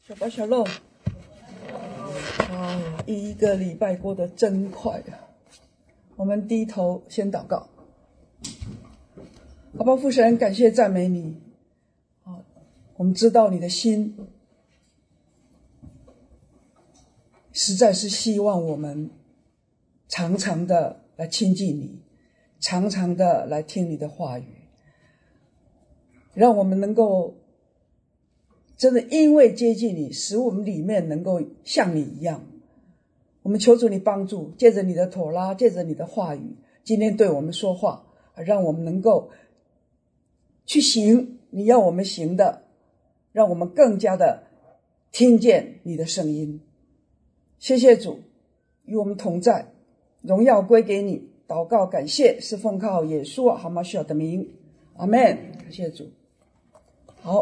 小白小肉，一个礼拜过得真快啊！我们低头先祷告。好吧，父神，感谢赞美你。我们知道你的心实在是希望我们常常的来亲近你，常常的来听你的话语，让我们能够真的因为接近你，使我们里面能够像你一样。我们求主你帮助，借着你的妥拉，借着你的话语，今天对我们说话，让我们能够去行你要我们行的，让我们更加的听见你的声音。谢谢主与我们同在，荣耀归给你。祷告感谢是奉靠耶稣哈马小的名，阿们。感谢主。好，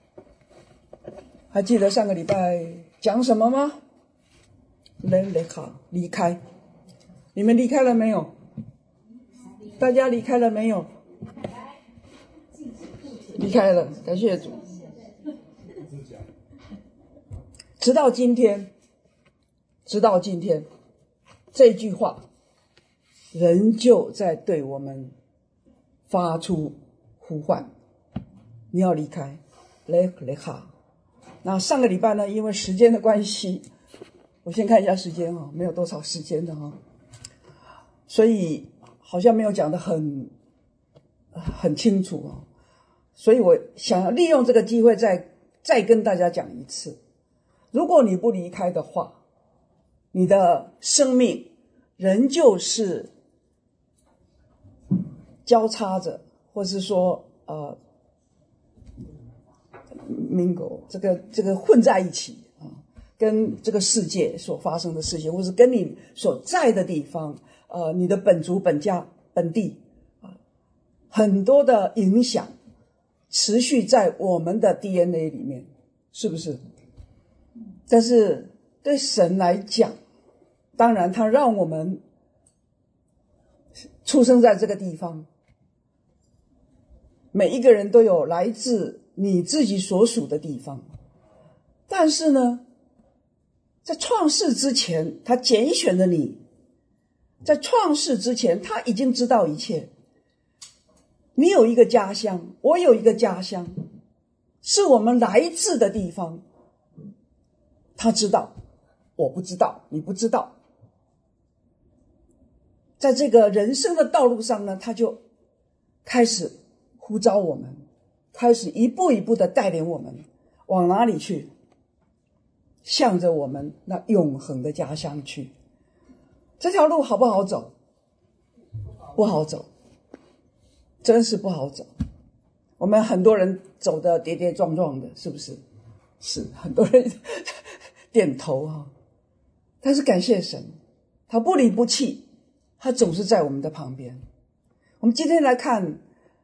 还记得上个礼拜讲什么吗？离开。你们离开了没有？大家离开了没有？离开了，感谢主。直到今天，这句话仍旧在对我们发出呼唤，你要离开，离开。那上个礼拜呢，因为时间的关系，我先看一下时间没有多少时间的所以好像没有讲得很清楚所以我想要利用这个机会再跟大家讲一次。如果你不离开的话，你的生命仍旧是交叉着，或是说mingle 这个混在一起跟这个世界所发生的事情，或是跟你所在的地方你的本族本家本地很多的影响持续在我们的 DNA 里面，是不是？但是对神来讲，当然他让我们出生在这个地方，每一个人都有来自你自己所属的地方，但是呢，在创世之前他拣选了你，在创世之前他已经知道一切。你有一个家乡，我有一个家乡，是我们来自的地方，他知道，我不知道，你不知道。在这个人生的道路上呢，他就开始呼召我们，开始一步一步的带领我们往哪里去？向着我们那永恒的家乡去。这条路好不好走？不好走，真是不好走。我们很多人走得跌跌撞撞的，是不是？是，很多人点头但是感谢神，他不离不弃，他总是在我们的旁边。我们今天来看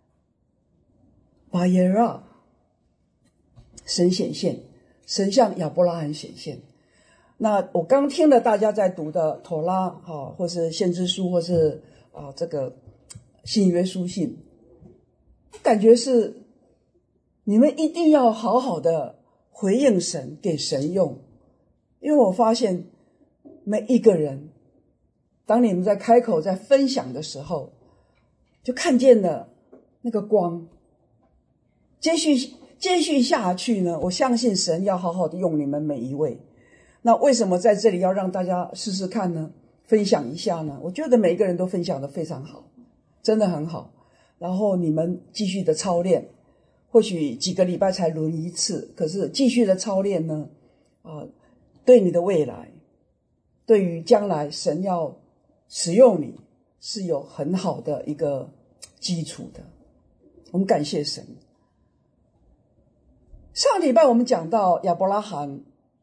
巴耶拉，神显现，神向亚伯拉罕显现。那我刚听了大家在读的妥拉或是先知书，或是这个新约书信，感觉是你们一定要好好的回应神，给神用。因为我发现每一个人，当你们在开口在分享的时候，就看见了那个光。接续下去呢，我相信神要好好的用你们每一位。那为什么在这里要让大家试试看呢？分享一下呢？我觉得每一个人都分享得非常好，真的很好。然后你们继续的操练，或许几个礼拜才轮一次，可是继续的操练呢对你的未来，对于将来神要使用你是有很好的一个基础的。我们感谢神。上礼拜我们讲到亚伯拉罕，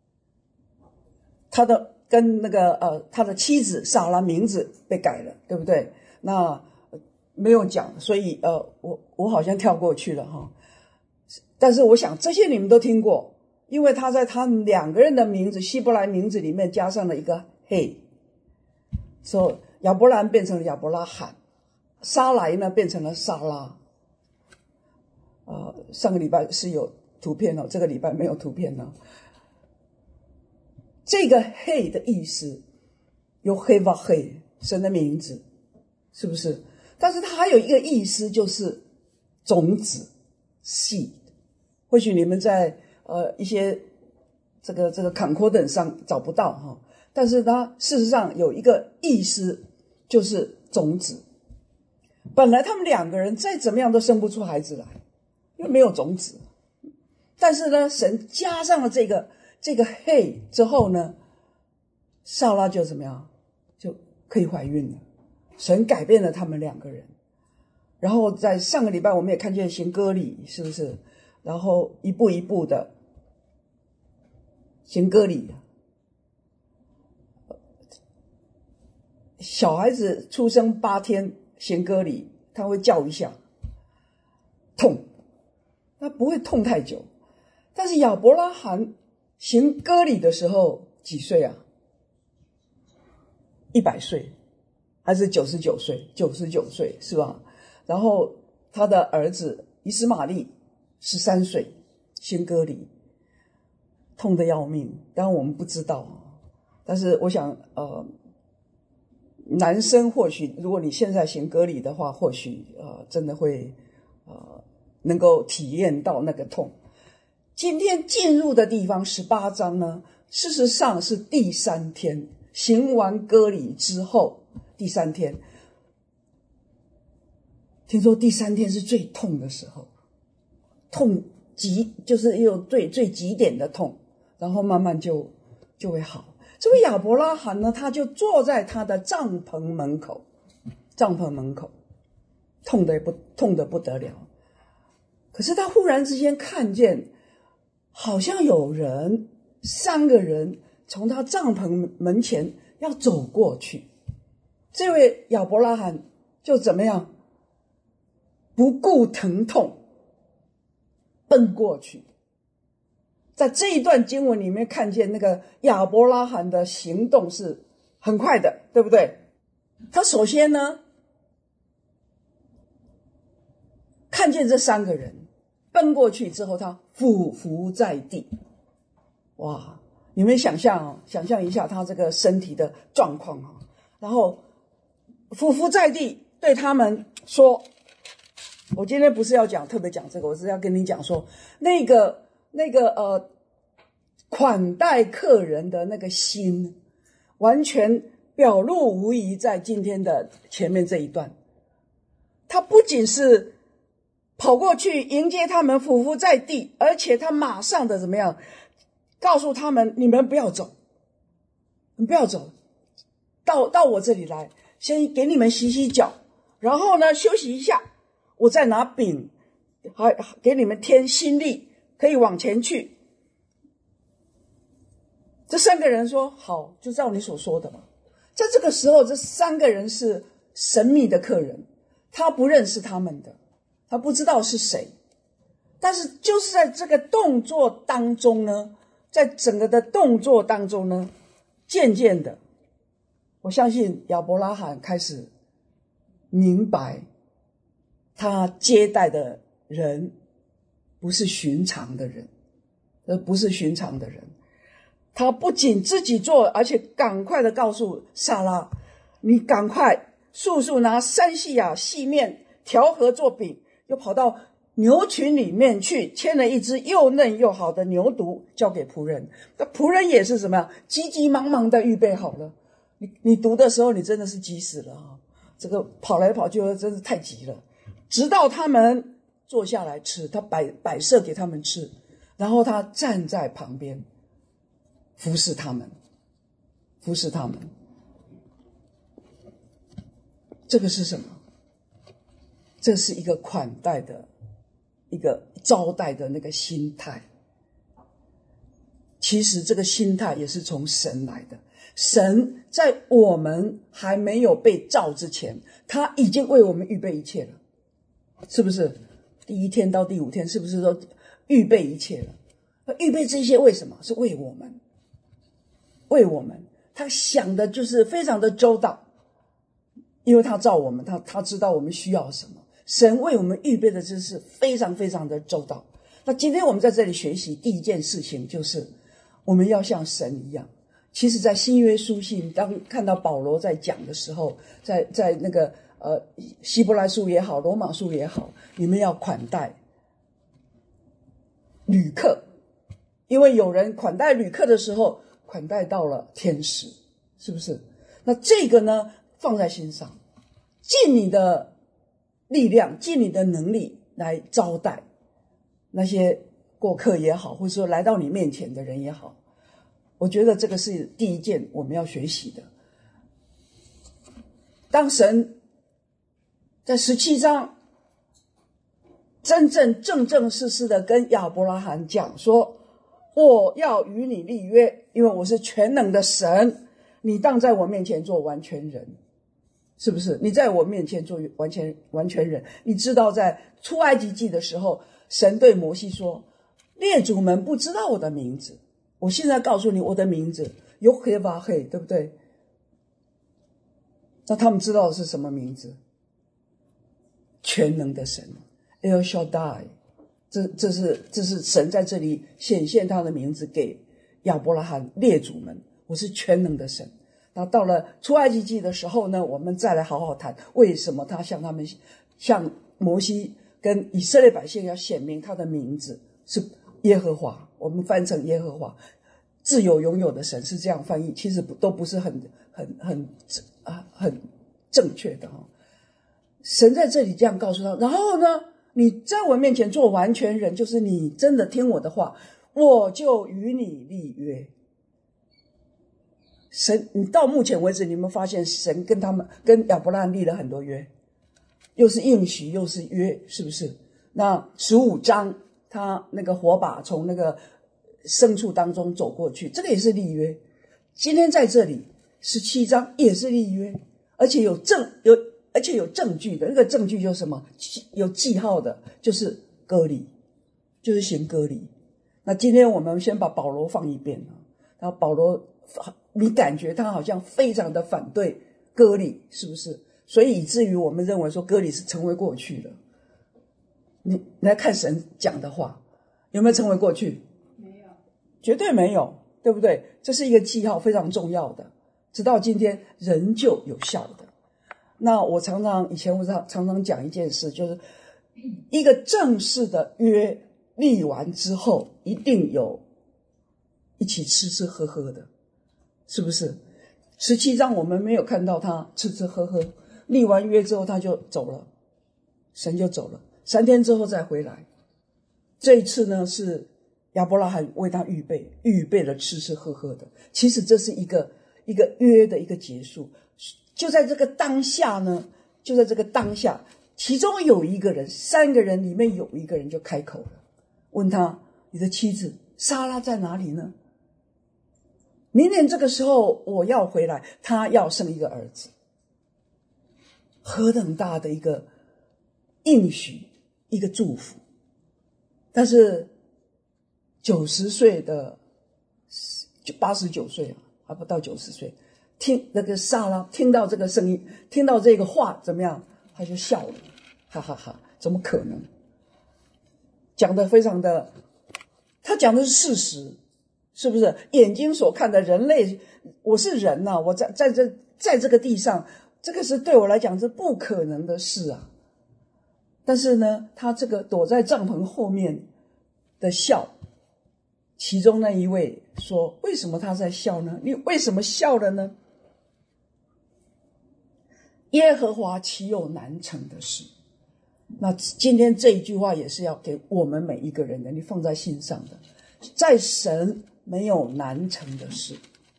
他的跟他的妻子撒拉名字被改了，对不对？那没有讲，所以我好像跳过去了但是我想这些你们都听过，因为他在他们两个人的名字希伯来名字里面加上了一个嘿，所以亚伯兰变成了亚伯拉罕，撒来呢变成了撒拉。上个礼拜是有图片这个礼拜没有图片这个嘿的意思有嘿吧嘿，神的名字，是不是？但是它还有一个意思，就是种子 seed。或许你们在一些这个concordance上找不到哈，但是它事实上有一个意思，就是种子。本来他们两个人再怎么样都生不出孩子来，因为没有种子。但是呢，神加上了这个嘿之后呢，撒拉就怎么样，就可以怀孕了。神改变了他们两个人。然后在上个礼拜我们也看见行割礼，是不是？然后一步一步的行割礼，小孩子出生8天行割礼，他会叫一下，痛，他不会痛太久。但是亚伯拉罕行割礼的时候几岁啊？100岁还是99岁？99岁是吧？然后他的儿子以实玛利13岁行割礼，痛得要命。当然我们不知道，但是我想男生或许如果你现在行割礼的话，或许真的会能够体验到那个痛。今天进入的地方18章呢，事实上是第3天，行完割礼之后第3天。听说第3天是最痛的时候，痛极，就是有最极点的痛，然后慢慢就会好。这位亚伯拉罕呢，他就坐在他的帐篷门口，痛得不得了。可是他忽然之间看见，好像有人3个人从他帐篷门前要走过去。这位亚伯拉罕就怎么样？不顾疼痛奔过去。在这一段经文里面看见那个亚伯拉罕的行动是很快的，对不对？他首先呢，看见这3个人奔过去之后，他俯伏在地。哇，你们想象一下他这个身体的状况啊，然后俯伏在地对他们说，我今天不是要特别讲这个，我是要跟你讲说，那个款待客人的那个心，完全表露无遗在今天的前面这一段。他不仅是跑过去迎接他们，俯伏在地，而且他马上的怎么样，告诉他们，你们不要走，你不要走，到我这里来，先给你们洗洗脚，然后呢休息一下，我再拿饼还给你们添心力，可以往前去。这3个人说好，就照你所说的嘛。在这个时候，这3个人是神秘的客人，他不认识他们的，他不知道是谁。但是就是在这个动作当中呢，在整个的动作当中呢，渐渐的，我相信亚伯拉罕开始明白，他接待的人不是寻常的人，不是寻常的人。他不仅自己做，而且赶快的告诉撒拉，你赶快速速拿3细亚细面调和做饼，又跑到牛群里面去牵了一只又嫩又好的牛犊，交给仆人。那仆人也是什么样，急急忙忙的预备好了。你读的时候，你真的是急死了啊！这个跑来跑去真是太急了。直到他们坐下来吃，他摆设给他们吃，然后他站在旁边服侍他们。这个是什么？这是一个款待的，一个招待的那个心态。其实这个心态也是从神来的。神在我们还没有被造之前，他已经为我们预备一切了，是不是？第1天到第5天，是不是都预备一切了？预备这些为什么？是为我们。他想的就是非常的周到，因为他造我们，他知道我们需要什么。神为我们预备的真是非常非常的周到。那今天我们在这里学习第一件事情，就是我们要像神一样， 其实在新约书信，当看到保罗在讲的时候，在那个希伯来书也好，罗马书也好，你们要款待旅客，因为有人款待旅客的时候，款待到了天使，是不是？那这个呢，放在心上，尽你的力量，尽你的能力来招待那些过客也好，或者说来到你面前的人也好。我觉得这个是第一件我们要学习的。当神在17章真正正正式式的跟亚伯拉罕讲说，我要与你立约，因为我是全能的神，你当在我面前做完全人，是不是？你在我面前做完全人。你知道在出埃及记的时候，神对摩西说，列祖们不知道我的名字，我现在告诉你我的名字，有黑吧黑，对不对？那他们知道的是什么名字？全能的神 El Shaddai， 这是神在这里显现他的名字给亚伯拉罕列祖们，我是全能的神。那到了出埃及记的时候呢，我们再来好好谈为什么他向摩西跟以色列百姓要显明他的名字是耶和华，我们翻成耶和华，自有永有的神，是这样翻译，其实都不是很正确的。神在这里这样告诉他，然后呢，你在我面前做完全人，就是你真的听我的话，我就与你立约。神，你到目前为止，你有没有发现神跟亚伯拉罕立了很多约，又是应许又是约，是不是？那15章他那个火把从那个牲畜当中走过去，这个也是立约。今天在这里17章也是立约，而且有证据的，那个证据就是什么？有记号的，就是割礼，就是行割礼。那今天我们先把保罗放一边，然后保罗你感觉他好像非常的反对割礼，是不是？所以以至于我们认为说割礼是成为过去的。你来看神讲的话，有没有成为过去？ 没有， 绝对没有，对不对？这是一个记号，非常重要的，直到今天仍旧有效的。那以前我常常讲一件事，就是一个正式的约立完之后，一定有一起吃吃喝喝的，是不是？17章我们没有看到他吃吃喝喝，立完约之后他就走了，神就走了，3天之后再回来。这一次呢，是亚伯拉罕为他预备了吃吃喝喝的。其实这是一个约的一个结束。就在这个当下，其中有一个人，3个人里面有一个人就开口了，问他，你的妻子撒拉在哪里呢？明年这个时候我要回来，他要生一个儿子。何等大的一个应许，一个祝福。但是90岁的89岁还不到90岁，听那个撒拉听到这个声音，听到这个话怎么样？他就笑了，哈哈哈，怎么可能？讲的非常的，他讲的是事实，是不是？眼睛所看的人类，我是人啊，我在这个地上，这个是对我来讲是不可能的事啊。但是呢，他这个躲在帐篷后面的笑，其中那一位说，为什么他在笑呢？你为什么笑了呢？耶和华岂有难成的事？那今天这一句话也是要给我们每一个人的，你放在心上的，在神没有难成的事。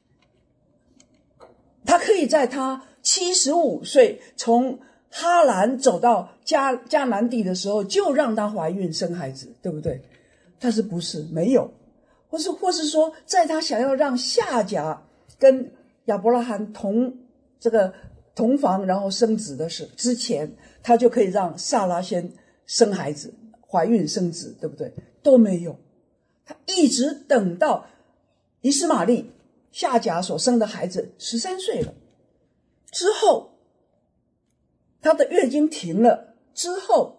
他可以在他75岁从哈兰走到迦南地的时候，就让她怀孕生孩子，对不对？但是不是没有，或是说，在他想要让夏甲跟亚伯拉罕同房，然后生子的之前，他就可以让撒拉先生孩子，怀孕生子，对不对？都没有，他一直等到以实玛利夏甲所生的孩子13岁了之后，他的月经停了之后，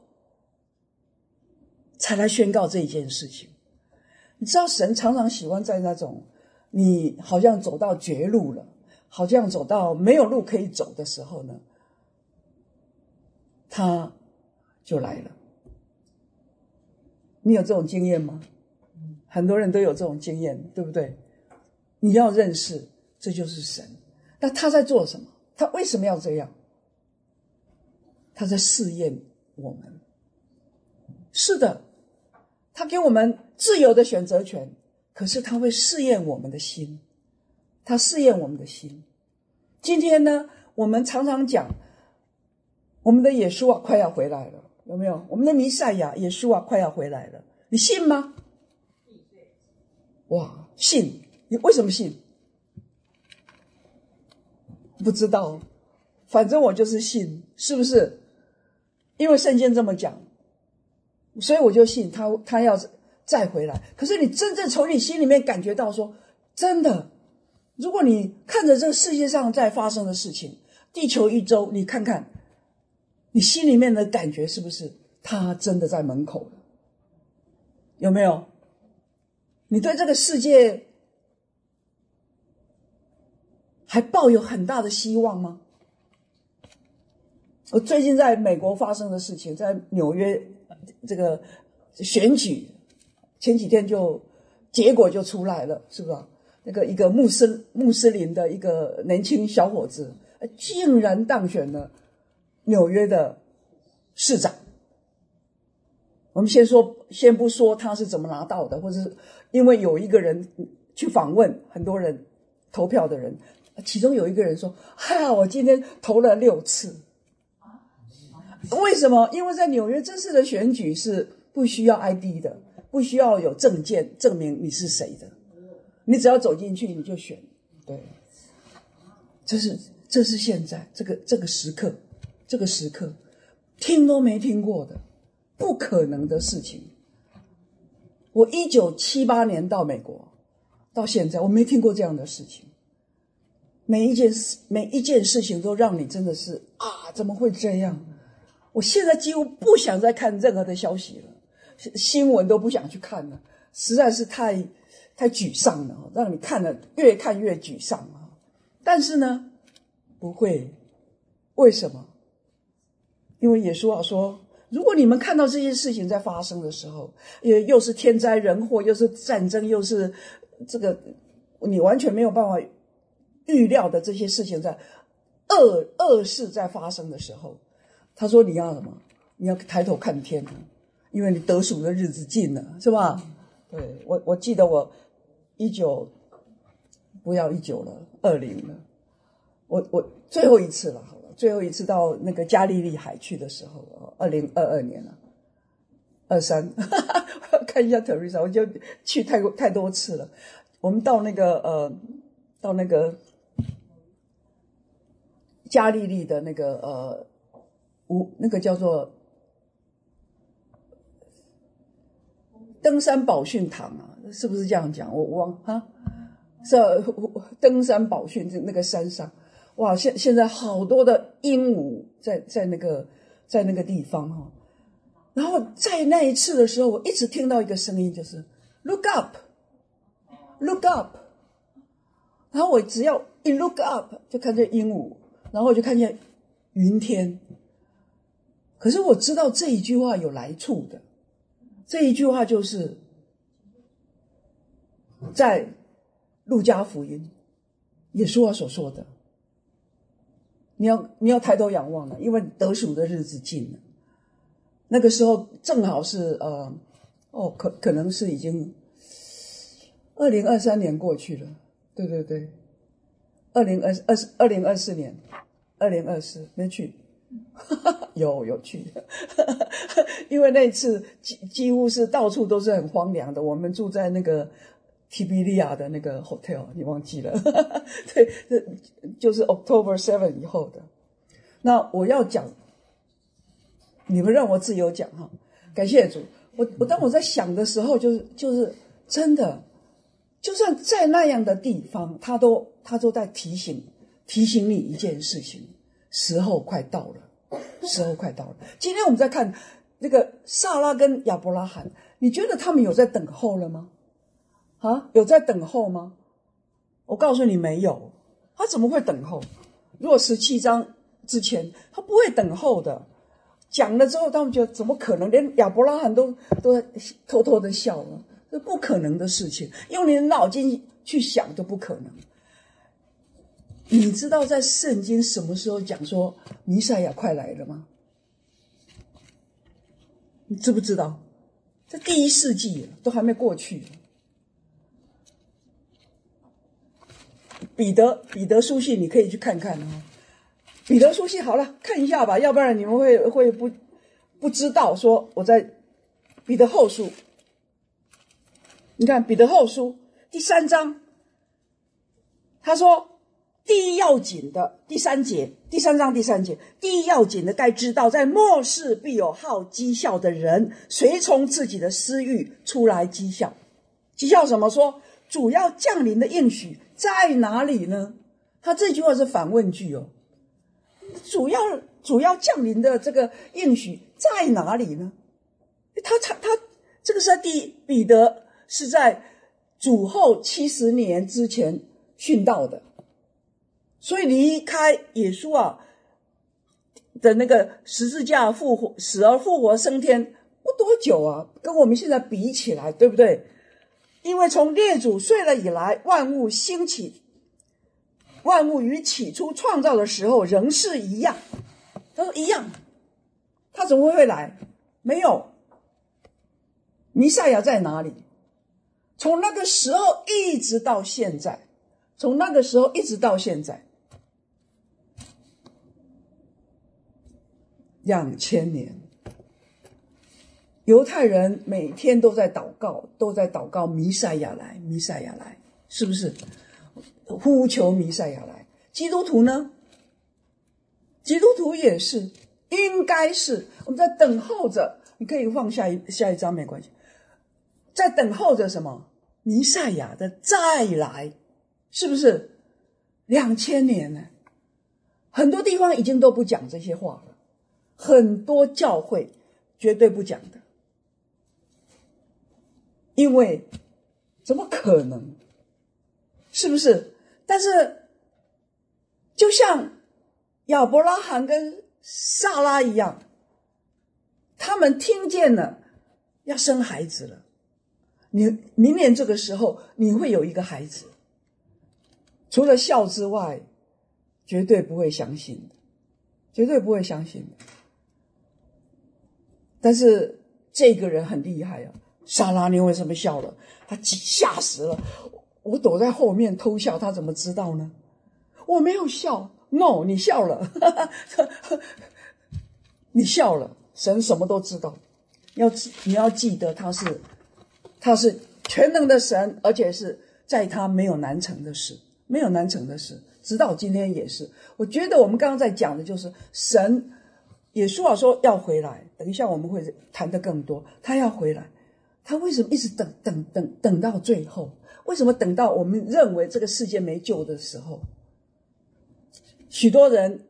才来宣告这一件事情。你知道神常常喜欢在那种你好像走到绝路了，好像走到没有路可以走的时候呢，他就来了。你有这种经验吗？很多人都有这种经验，对不对？你要认识这就是神。那他在做什么？他为什么要这样？他在试验我们。是的，他给我们自由的选择权，可是他会试验我们的心。他试验我们的心。今天呢，我们常常讲我们的耶稣啊快要回来了，有没有？我们的弥赛亚耶稣啊快要回来了，你信吗？哇，信。你为什么信？不知道，反正我就是信，是不是？因为圣经这么讲，所以我就信他要再回来。可是你真正从你心里面感觉到说，真的，如果你看着这个世界上在发生的事情，地球一周，你看看你心里面的感觉是不是他真的在门口了？有没有？你对这个世界还抱有很大的希望吗？我最近在美国发生的事情，在纽约这个选举前几天结果就出来了，是吧？那个一个穆斯林的一个年轻小伙子，竟然当选了纽约的市长。我们先不说他是怎么拿到的，或者是因为有一个人去访问很多人投票的人，其中有一个人说：“我今天投了6次。”为什么？因为在纽约这次的选举是不需要 ID 的，不需要有证件证明你是谁的，你只要走进去你就选。对，这是现在这个时刻，听都没听过的，不可能的事情。我1978年到美国，到现在我没听过这样的事情。每一件事情都让你真的是怎么会这样？我现在几乎不想再看任何的消息了，新闻都不想去看了，实在是太沮丧了，让你越看越沮丧啊。但是呢，不会，为什么？因为耶稣说，如果你们看到这些事情在发生的时候，又是天灾人祸，又是战争，又是这个你完全没有办法预料的这些事情在恶事在发生的时候，他说你要什么？你要抬头看天，因为你得赎的日子近了，是吧？对，我记得我不要19了，20了。我最后一次了，好了，最后一次到那个加利利海去的时候，2022年了，23，看一下 Teresa， 我就去太多次了。我们到那个加利利的那个那个叫做登山宝训堂啊，是不是这样讲？我忘是登山宝训那个山上，哇，现在好多的鹦鹉在那个地方哈。然后在那一次的时候，我一直听到一个声音，就是 look up， look up。然后我只要一 look up， 就看见鹦鹉，然后我就看见云天。可是我知道这一句话有来处的，这一句话就是在路加福音耶稣所说的，你要抬头仰望了，因为得赎的日子近了。那个时候正好是可能是已经2023年过去了，对对对，2024年，2024没去。有去因为那次几乎是到处都是很荒凉的，我们住在那个提比利亚的那个 hotel， 你忘记了对，就是 October 7以后的。那我要讲，你们让我自由讲哈，感谢主。当我在想的时候，就是真的，就算在那样的地方，他都在提醒你一件事情，时候快到了。今天我们在看那个撒拉跟亚伯拉罕，你觉得他们有在等候了吗？有在等候吗？ 我告诉你没有，他怎么会等候？如果17章之前，他不会等候的。讲了之后，他们觉得怎么可能？连亚伯拉罕都偷偷的笑了，这不可能的事情，用你的脑筋去想都不可能。你知道在圣经什么时候讲说弥赛亚快来了吗？你知不知道？在第1世纪都还没过去。彼得书信你可以去看看啊。彼得书信好了，看一下吧，要不然你们会不知道说我在彼得后书。你看彼得后书第3章，他说第一要紧的第3节，第3章第3节，第一要紧的该知道，在末世必有好讥笑的人，随从自己的私欲出来讥笑。讥笑什么？说主要降临的应许在哪里呢？他这句话是反问句哦。主要降临的这个应许在哪里呢？他这个是彼得是在主后70年之前殉道的，所以离开耶稣的那个十字架复活，死而复活升天不多久啊，跟我们现在比起来，对不对？因为从列祖睡了以来，万物兴起，万物与起初创造的时候仍是一样。他说一样，他怎么会来？没有。弥赛亚在哪里？从那个时候一直到现在，从那个时候一直到现在2000年，犹太人每天都在祷告弥赛亚来，弥赛亚来，是不是？呼求弥赛亚来。基督徒呢？基督徒也是，应该是我们在等候着。你可以放下一章没关系，在等候着什么？弥赛亚的再来，是不是？2000年呢？很多地方已经都不讲这些话了，很多教会绝对不讲的，因为怎么可能？是不是？但是就像亚伯拉罕跟撒拉一样，他们听见了要生孩子了，你明年这个时候你会有一个孩子，除了笑之外绝对不会相信的，绝对不会相信的。但是这个人很厉害啊，撒拉你为什么笑了？他吓死了，我躲在后面偷笑，他怎么知道呢？我没有笑。No， 你笑了你笑了，神什么都知道。你要记得他是全能的神，而且是在他没有难成的事，没有难成的事，直到今天也是。我觉得我们刚刚在讲的就是神，耶稣说要回来，等一下我们会谈得更多，他要回来，他为什么一直等到最后？为什么等到我们认为这个世界没救的时候？许多人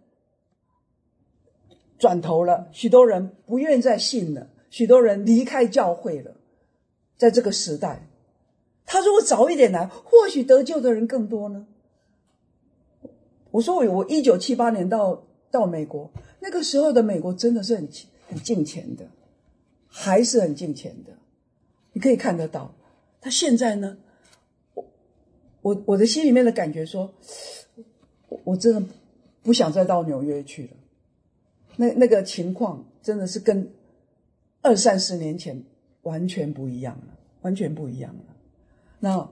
转头了，许多人不愿再信了，许多人离开教会了。在这个时代，他如果早一点来，或许得救的人更多呢。我说我1978年到美国，那个时候的美国真的是很敬虔的，还是很敬虔的，你可以看得到。他现在呢，我的心里面的感觉说，我真的不想再到纽约去了。那个情况真的是跟20-30年前完全不一样了，完全不一样了。那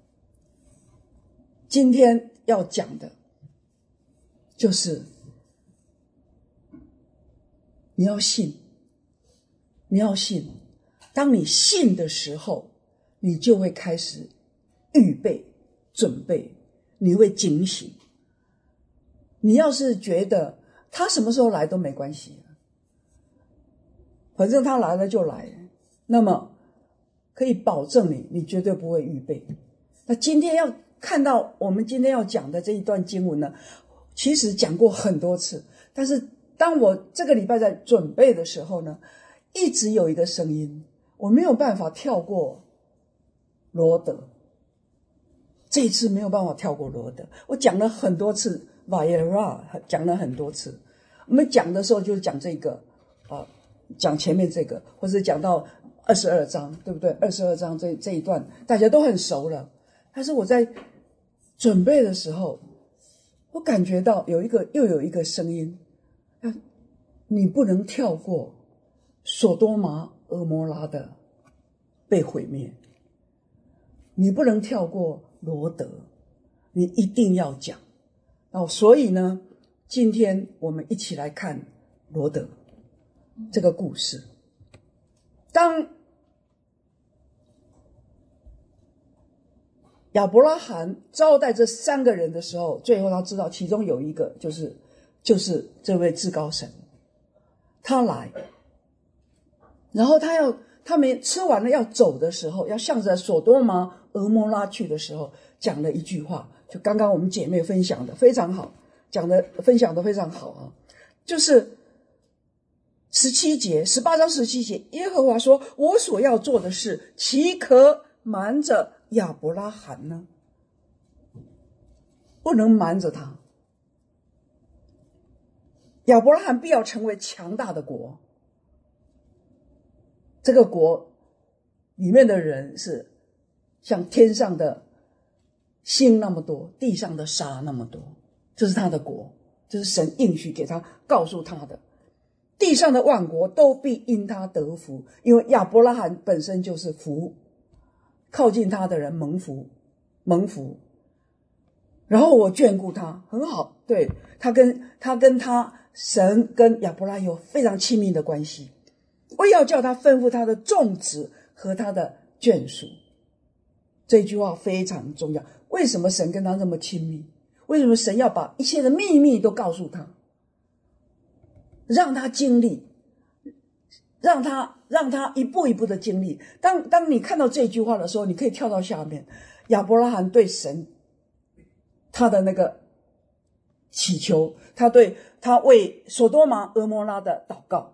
今天要讲的就是你要信，你要信。当你信的时候，你就会开始预备准备，你会警醒。你要是觉得他什么时候来都没关系，反正他来了就来，那么可以保证你绝对不会预备。那今天要看到我们今天要讲的这一段经文呢，其实讲过很多次，但是当我这个礼拜在准备的时候呢，一直有一个声音，我没有办法跳过罗德。 这一次没有办法跳过罗德。我讲了很多次 Vayera， 讲了很多次。我们讲的时候就是讲这个讲前面这个，或者讲到22章，对不对？22章这一段大家都很熟了。但是我在准备的时候，我感觉到又有一个声音，你不能跳过所多玛蛾摩拉的被毁灭，你不能跳过罗德，你一定要讲。所以呢，今天我们一起来看罗德这个故事。当亚伯拉罕招待这3个人的时候，最后他知道其中有一个就是这位至高神，他来，然后他们吃完了要走的时候，要向着所多玛蛾摩拉去的时候，讲了一句话，就刚刚我们姐妹分享的非常好，分享的非常好啊，就是18章17节，耶和华说，我所要做的事，岂可瞒着亚伯拉罕呢？不能瞒着他。亚伯拉罕必要成为强大的国，这个国里面的人是像天上的星那么多，地上的沙那么多，这是他的国，这是神应许给他，告诉他的。地上的万国都必因他得福，因为亚伯拉罕本身就是福，靠近他的人蒙福。然后我眷顾他，很好，对，神跟亚伯拉罕有非常亲密的关系。我要叫他吩咐他的众子和他的眷属，这句话非常重要。为什么神跟他那么亲密？为什么神要把一切的秘密都告诉他，让他经历，让他一步一步的经历。当你看到这句话的时候，你可以跳到下面，亚伯拉罕对神他的那个祈求，他为所多玛蛾摩拉的祷告。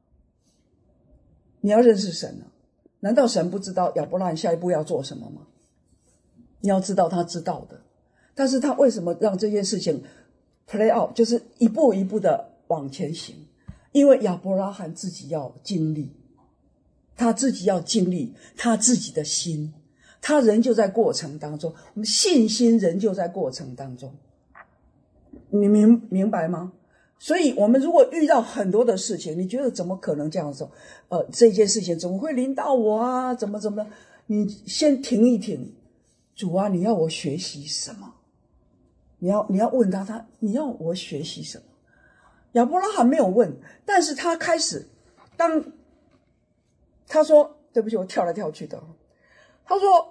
你要认识神啊，难道神不知道亚伯拉罕下一步要做什么吗？你要知道他知道的，但是他为什么让这件事情 play out， 就是一步一步的往前行？因为亚伯拉罕自己要经历，他自己要经历他自己的心，他仍旧在过程当中，我们信心仍旧在过程当中，你明白吗？所以我们如果遇到很多的事情，你觉得怎么可能这样做？这件事情怎么会临到我啊？怎么的？你先停一停，主啊，你要我学习什么？你要问他你要我学习什么？亚伯拉罕没有问，但是他开始，当他说，对不起，我跳来跳去的，他说，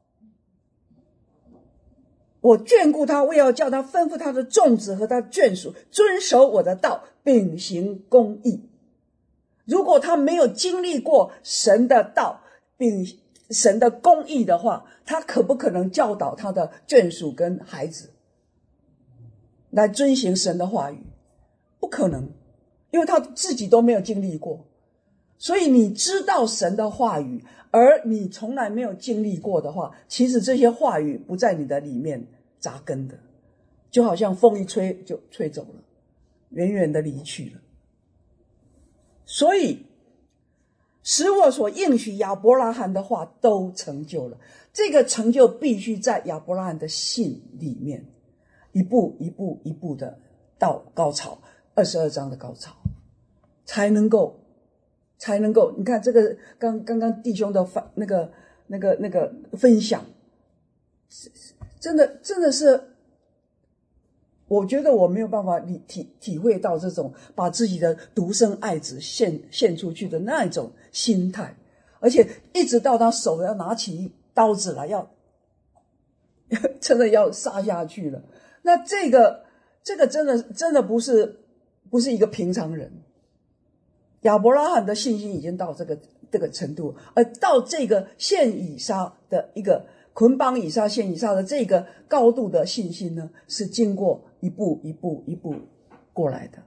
我眷顾他，我也要叫他吩咐他的众子和他的眷属遵守我的道，秉行公义。如果他没有经历过神的道，秉神的公义的话，他可不可能教导他的眷属跟孩子来遵行神的话语？不可能，因为他自己都没有经历过。所以你知道神的话语，而你从来没有经历过的话，其实这些话语不在你的里面扎根的，就好像风一吹就吹走了，远远的离去了。所以使我所应许亚伯拉罕的话都成就了，这个成就必须在亚伯拉罕的信里面一步一步的到高潮，22章的高潮才能够，你看这个刚刚弟兄的那个分享，真的是，我觉得我没有办法体会到这种把自己的独生爱子献出去的那一种心态，而且一直到他手要拿起刀子来，要真的要杀下去了。那这个真的不是一个平常人。亚伯拉罕的信心已经到这个程度，而到这个献以撒的一个捆绑以撒献以撒的这个高度的信心呢，是经过一步过来的。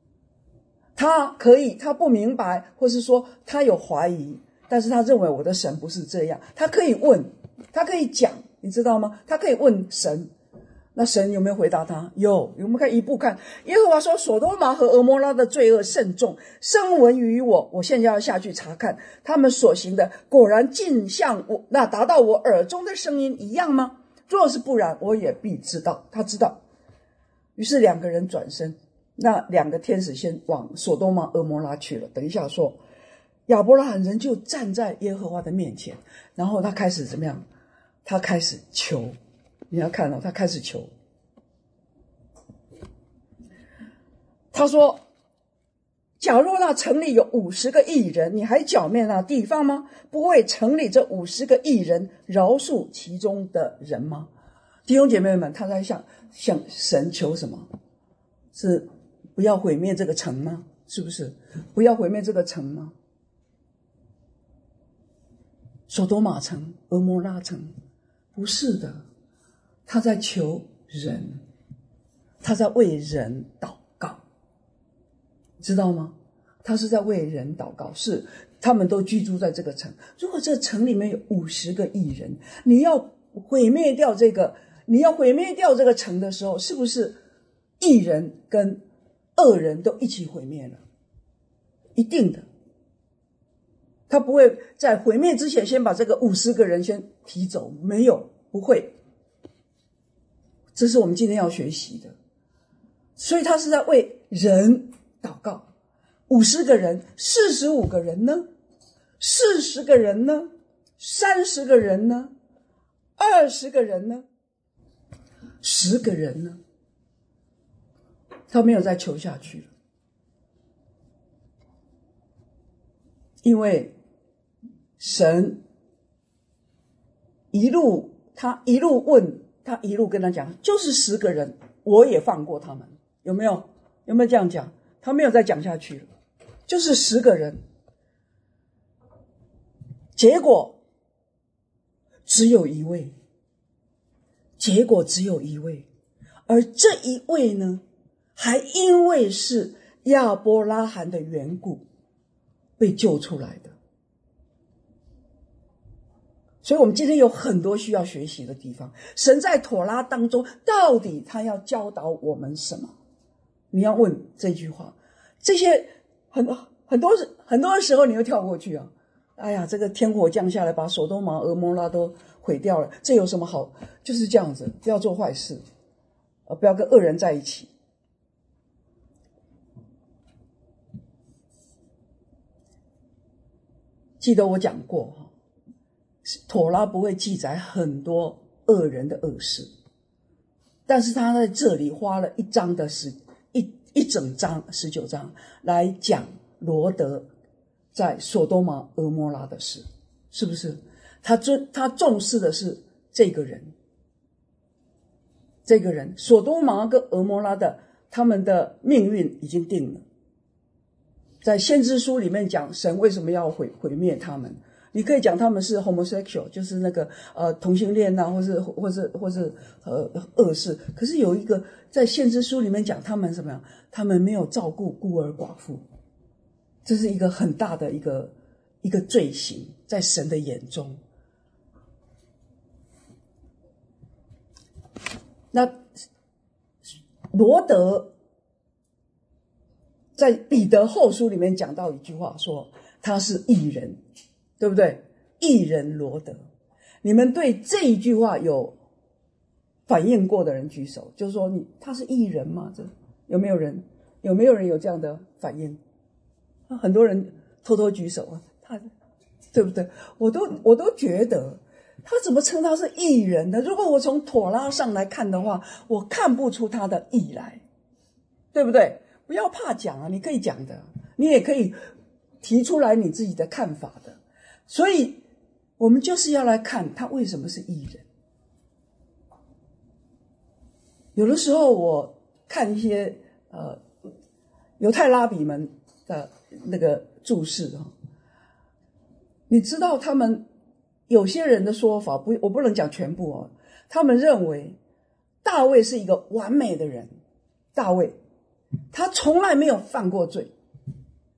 他不明白，或是说他有怀疑，但是他认为我的神不是这样，他可以问，他可以讲， 你知道吗？他可以问神，那神有没有回答他？有。我们看一步看，耶和华说，所多玛和蛾摩拉的罪恶甚重，声闻于我，我现在要下去查看他们所行的，果然尽像我那达到我耳中的声音一样吗？若是不然，我也必知道。他知道。于是两个人转身，那两个天使先往所多玛蛾摩拉去了。等一下说，亚伯拉罕人就站在耶和华的面前，然后他开始怎么样？他开始求。你要看他开始求。他说，假若那城里有50个义人，你还剿灭那地方吗？不为城里这50个义人饶恕其中的人吗？弟兄姐妹们，他在向神求什么？是不要毁灭这个城吗？是不是？不要毁灭这个城吗？所多玛城、蛾摩拉城，不是的。他在求人，他在为人祷告，知道吗？他是在为人祷告，是他们都居住在这个城。如果这城里面有50个义人，你要毁灭掉这个城的时候，是不是义人跟恶人都一起毁灭了？一定的。他不会在毁灭之前先把这个50个人先提走，没有，不会。这是我们今天要学习的。所以他是在为人祷告。50个人，45个人呢？40个人呢？30个人呢？20个人呢？10个人呢？他没有再求下去了。因为神他一路问，他一路跟他讲，就是10个人，我也放过他们。有没有这样讲？他没有再讲下去了，就是10个人。结果只有一位，而这一位呢，还因为是亚伯拉罕的缘故被救出来的。所以我们今天有很多需要学习的地方。神在妥拉当中到底他要教导我们什么？你要问这句话。这些很多时候你会跳过去啊。哎呀，这个天火降下来把所多玛、蛾摩拉都毁掉了，这有什么好？就是这样子，不要做坏事，不要跟恶人在一起。记得我讲过，妥拉不会记载很多恶人的恶事，但是他在这里花了一整章19章来讲罗德在所多玛蛾摩拉的事，是不是？他重视的是这个人，所多玛跟蛾摩拉的他们的命运已经定了。在先知书里面讲神为什么要毁灭他们，你可以讲他们是 homosexual， 就是那个同性恋啊，或是恶事。可是有一个在先知书里面讲他们什么呀？他们没有照顾孤儿寡妇，这是一个很大的一个罪行，在神的眼中。那罗德在彼得后书里面讲到一句话，说他是义人，对不对？义人罗德。你们对这一句话有反应过的人举手，就是说他是义人吗？这有没有人有这样的反应？很多人偷偷举手啊，他对不对？我都觉得他怎么称他是义人呢？如果我从妥拉上来看的话，我看不出他的义来，对不对？不要怕讲啊，你可以讲的，你也可以提出来你自己的看法的。所以我们就是要来看他为什么是义人。有的时候我看一些犹太拉比们的那个注释你知道他们有些人的说法，我不能讲全部他们认为大卫是一个完美的人，大卫他从来没有犯过罪。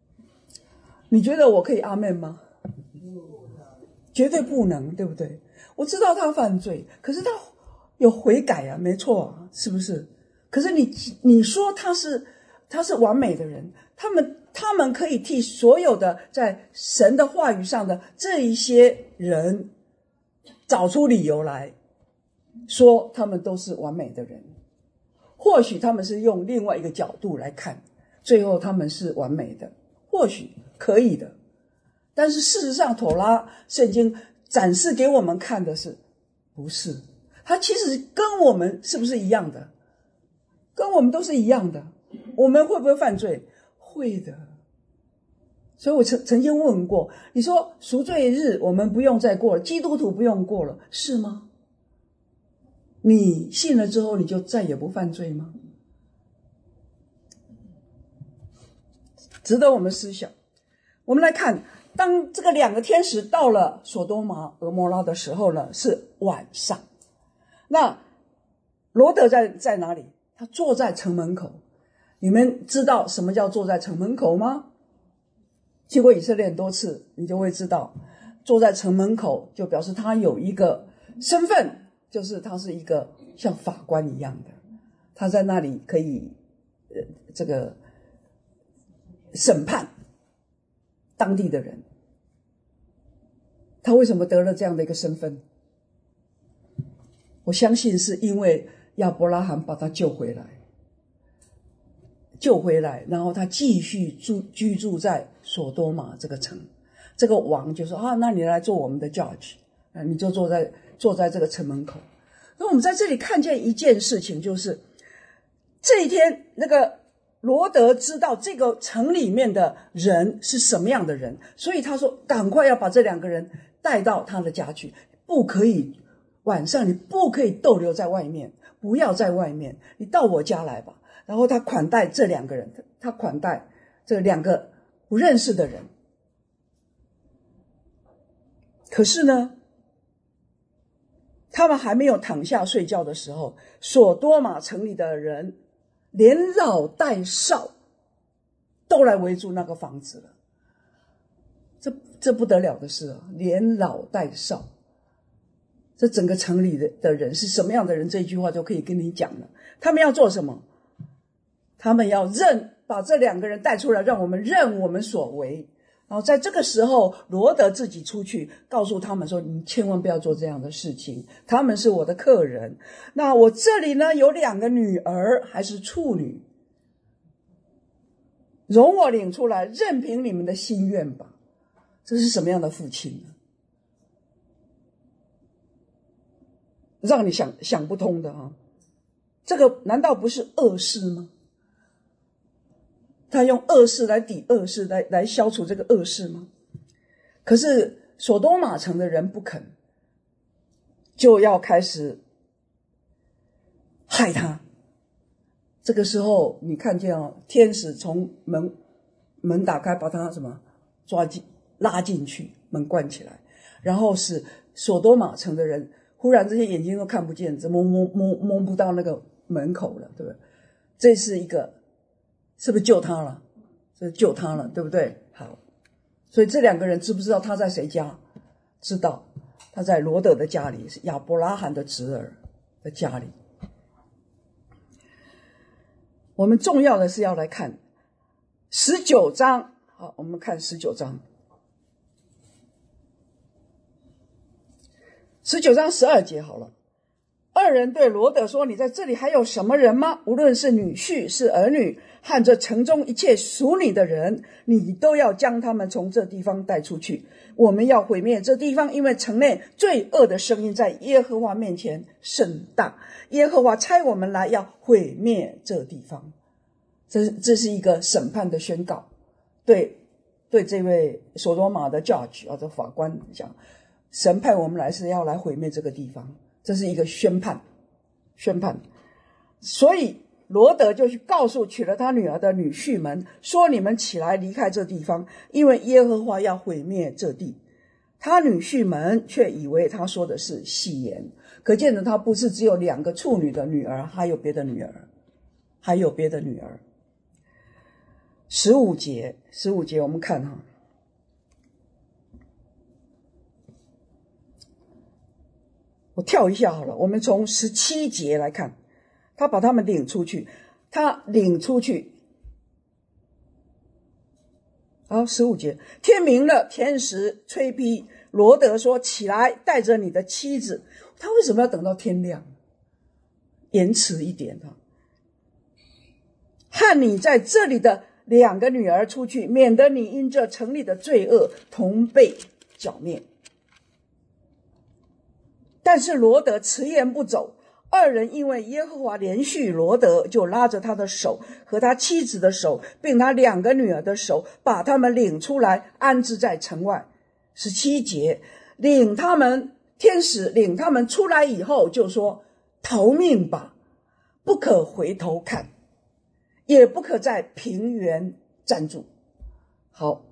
你觉得我可以阿们吗？绝对不能，对不对？ 我知道他犯罪，可是他有悔改啊，没错啊，是不是？可是你说他是完美的人，他们可以替所有的在神的话语上的这一些人找出理由来说他们都是完美的人。或许他们是用另外一个角度来看，最后他们是完美的，或许可以的。但是事实上，妥拉圣经展示给我们看的是，不是？它其实跟我们是不是一样的？跟我们都是一样的。我们会不会犯罪？会的。所以我曾经问过，你说赎罪日我们不用再过了，基督徒不用过了，是吗？你信了之后，你就再也不犯罪吗？值得我们思想。我们来看，当这个两个天使到了所多玛俄摩拉的时候呢，是晚上。那罗德在哪里？他坐在城门口。你们知道什么叫坐在城门口吗？去过以色列很多次，你就会知道，坐在城门口就表示他有一个身份，就是他是一个像法官一样的，他在那里可以这个审判当地的人。他为什么得了这样的一个身份？我相信是因为亚伯拉罕把他救回来，然后他继续居住在所多玛这个城。这个王就说啊，那你来做我们的 judge， 你就坐在这个城门口。那我们在这里看见一件事情，就是这一天那个罗德知道这个城里面的人是什么样的人，所以他说赶快要把这两个人带到他的家去，不可以晚上，你不可以逗留在外面，不要在外面，你到我家来吧。然后他款待这两个人，他款待这两个不认识的人。可是呢，他们还没有躺下睡觉的时候，所多玛城里的人连老带少都来围住那个房子了。这不得了的事啊，连老带少，这整个城里的人是什么样的人，这一句话就可以跟你讲了。他们要做什么？他们要把这两个人带出来，让我们任我们所为。然后在这个时候，罗德自己出去告诉他们说，你千万不要做这样的事情，他们是我的客人。那我这里呢有两个女儿，还是处女，容我领出来，任凭你们的心愿吧。这是什么样的父亲呢？让你想不通的啊！这个难道不是恶事吗？他用恶事来抵恶事，来消除这个恶事吗？可是所多玛城的人不肯，就要开始害他。这个时候你看见天使从门打开，把他拉进去，门关起来，然后使所多玛城的人忽然这些眼睛都看不见，摸不到那个门口了，对不对？这是一个，是不是救他了？这救他了，对不对？好，所以这两个人知不知道他在谁家？知道，他在罗德的家里，是亚伯拉罕的侄儿的家里。我们重要的是要来看19章。好，我们看19章。19章12节好了。二人对罗德说，你在这里还有什么人吗？无论是女婿是儿女，和这城中一切属你的人，你都要将他们从这地方带出去。我们要毁灭这地方，因为城内罪恶的声音在耶和华面前甚大。耶和华差我们来要毁灭这地方。这是一个审判的宣告，对这位所多玛的 judge 这法官讲，神派我们来是要来毁灭这个地方，这是一个宣判。所以罗德就去告诉娶了他女儿的女婿们说，你们起来离开这地方，因为耶和华要毁灭这地。他女婿们却以为他说的是戏言，可见的他不是只有2个处女的女儿，还有别的女儿。15节我们看我跳一下好了，我们从17节来看，他把他们领出去，好，15节，天明了，天使吹逼罗德说：“起来，带着你的妻子。”他为什么要等到天亮？延迟一点啊！和你在这里的2个女儿出去，免得你因这城里的罪恶同被剿灭。但是罗德迟延不走，2人因为耶和华连续罗德，就拉着他的手和他妻子的手，并他2个女儿的手，把他们领出来，安置在城外。17节，天使领他们出来以后，就说：“逃命吧，不可回头看，也不可在平原站住。”好，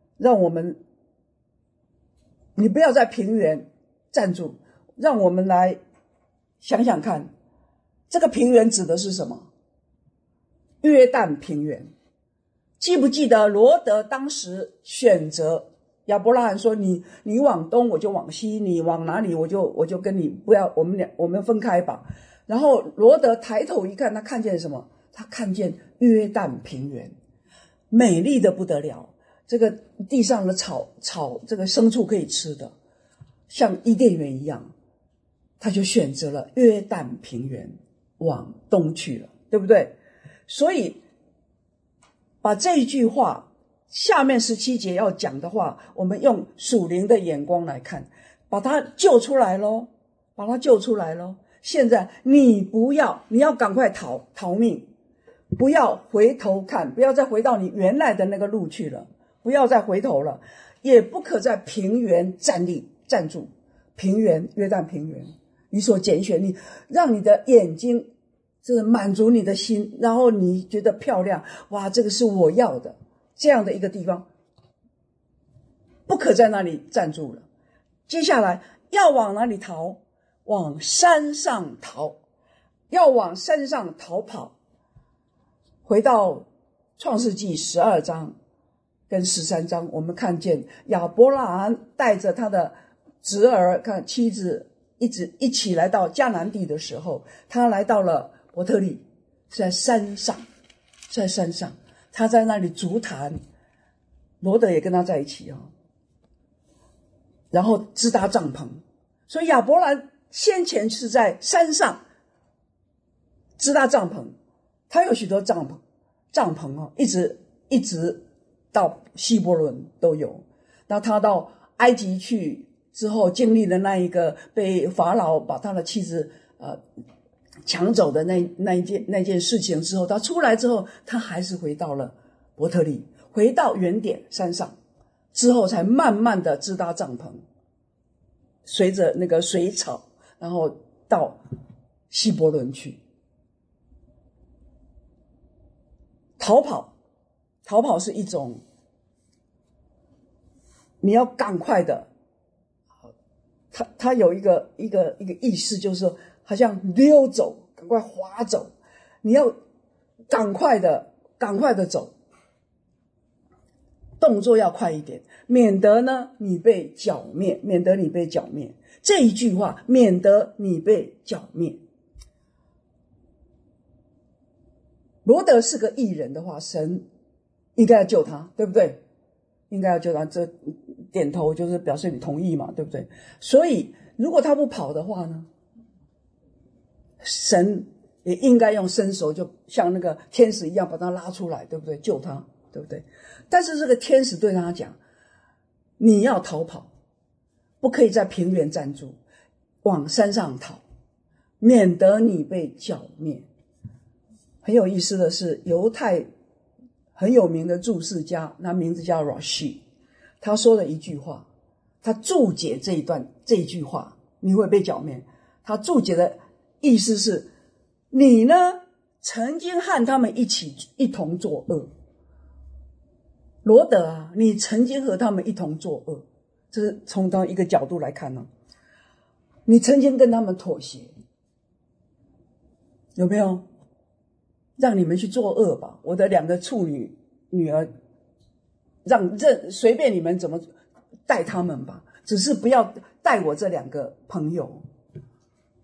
你不要在平原站住，让我们来想想看，这个平原指的是什么？约旦平原。记不记得罗德当时选择亚伯拉罕说：“你往东，我就往西；你往哪里，我就跟你不要，我们分开吧。”然后罗德抬头一看，他看见什么？他看见约旦平原，美丽的不得了。这个地上的草，这个牲畜可以吃的，像伊甸园一样。他就选择了约旦平原往东去了，对不对？所以把这一句话，下面17节要讲的话，我们用属灵的眼光来看，把他救出来咯，现在你要赶快逃命，不要回头看，不要再回到你原来的那个路去了，不要再回头了，也不可在平原站住。平原，约旦平原，你所拣选，你让你的眼睛就是满足你的心，然后你觉得漂亮，哇，这个是我要的，这样的一个地方，不可在那里站住了。接下来要往哪里逃？往山上逃，要往山上逃跑。回到创世纪12章跟13章，我们看见亚伯拉罕带着他的侄儿看妻子一起来到迦南地的时候，他来到了伯特利，在山上，他在那里筑坛，罗德也跟他在一起然后支搭帐篷。所以亚伯兰先前是在山上支搭帐篷，他有许多帐篷一直到希伯伦都有。那他到埃及去之后，经历了那一个被法老把他的妻子抢走的那件事情之后，他出来之后，他还是回到了伯特利，回到原点山上，之后才慢慢的支搭帐篷，随着那个水草，然后到希伯伦去。逃跑是一种，你要赶快的，他有一个意思，就是说好像溜走，赶快滑走，你要赶快的走，动作要快一点，免得你被剿灭。这一句话，免得你被剿灭。罗德是个义人的话，神应该要救他，对不对？应该要救他，这点头就是表示你同意嘛，对不对？所以如果他不跑的话呢，神也应该用伸手，就像那个天使一样把他拉出来，对不对？救他，对不对？但是这个天使对他讲，你要逃跑，不可以在平原站住，往山上逃，免得你被剿灭。很有意思的是，犹太很有名的注释家，他名字叫 Rashi， 他说了一句话，他注解这一句话，你会被剿灭。他注解的意思是，你曾经和他们一同作恶，罗德啊，你曾经和他们一同作恶，这是从他一个角度来看你曾经跟他们妥协，有没有？让你们去作恶吧，我的2个处女儿，随便你们怎么带他们吧，只是不要带我这2个朋友。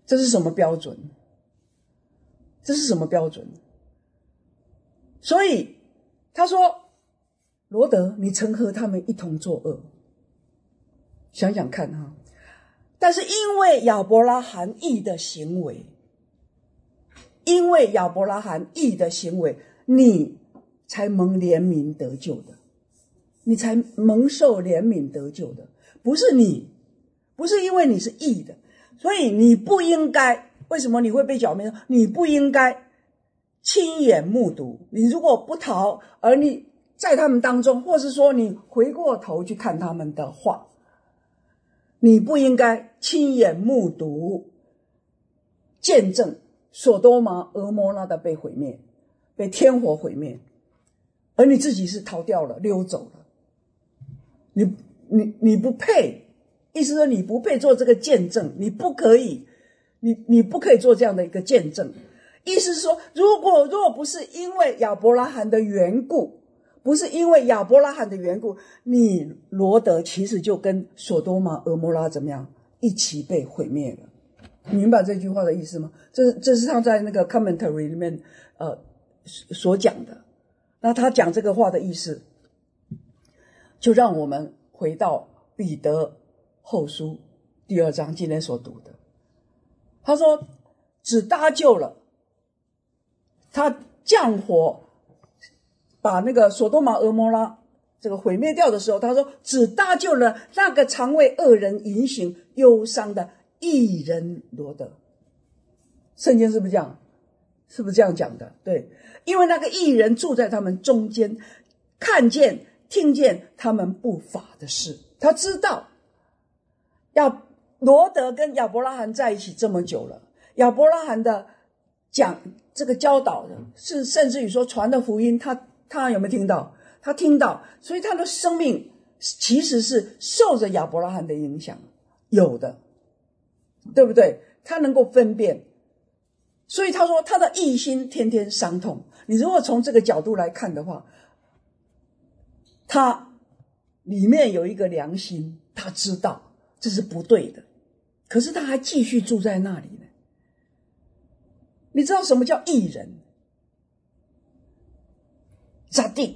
这是什么标准？这是什么标准？所以他说，罗得，你曾和他们一同作恶。想想看哈，但是因为亚伯拉罕义的行为，因为亚伯拉罕义的行为，你才蒙怜悯得救的，你才蒙受怜悯得救的，不是你，不是因为你是义的，所以你不应该。为什么你会被剿灭？你不应该亲眼目睹。你如果不逃，而你在他们当中，或是说你回过头去看他们的话，你不应该亲眼目睹见证所多玛俄摩拉的被毁灭，被天火毁灭，而你自己是逃掉了，溜走了。你不配，意思说你不配做这个见证，你不可以，你不可以做这样的一个见证。意思是说，若不是因为亚伯拉罕的缘故，不是因为亚伯拉罕的缘故，你罗得其实就跟所多玛俄摩拉怎么样一起被毁灭了。你明白这句话的意思吗？这是他在那个 commentary 里面所讲的。那他讲这个话的意思，就让我们回到彼得后书第2章今天所读的。他说只搭救了，他降火把那个所多玛俄摩拉这个毁灭掉的时候，他说只搭救了那个常为恶人引醒忧伤的义人罗得。圣经是不是这样？是不是这样讲的？对，因为那个义人住在他们中间，看见听见他们不法的事。他知道罗得跟亚伯拉罕在一起这么久了，亚伯拉罕的讲这个教导的是，甚至于说传的福音，他有没有听到？他听到，所以他的生命其实是受着亚伯拉罕的影响，有的，对不对？他能够分辨，所以他说他的义心天天伤痛。你如果从这个角度来看的话，他里面有一个良心，他知道这是不对的，可是他还继续住在那里呢。你知道什么叫义人？ Zadik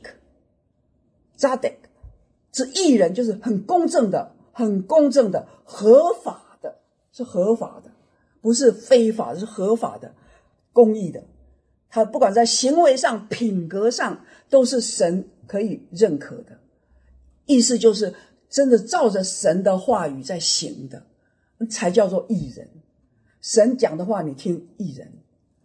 是义人，就是很公正的，合法的，是合法的，不是非法的，是合法的，公义的。他不管在行为上品格上都是神可以认可的，意思就是真的照着神的话语在行的才叫做义人。神讲的话你听，义人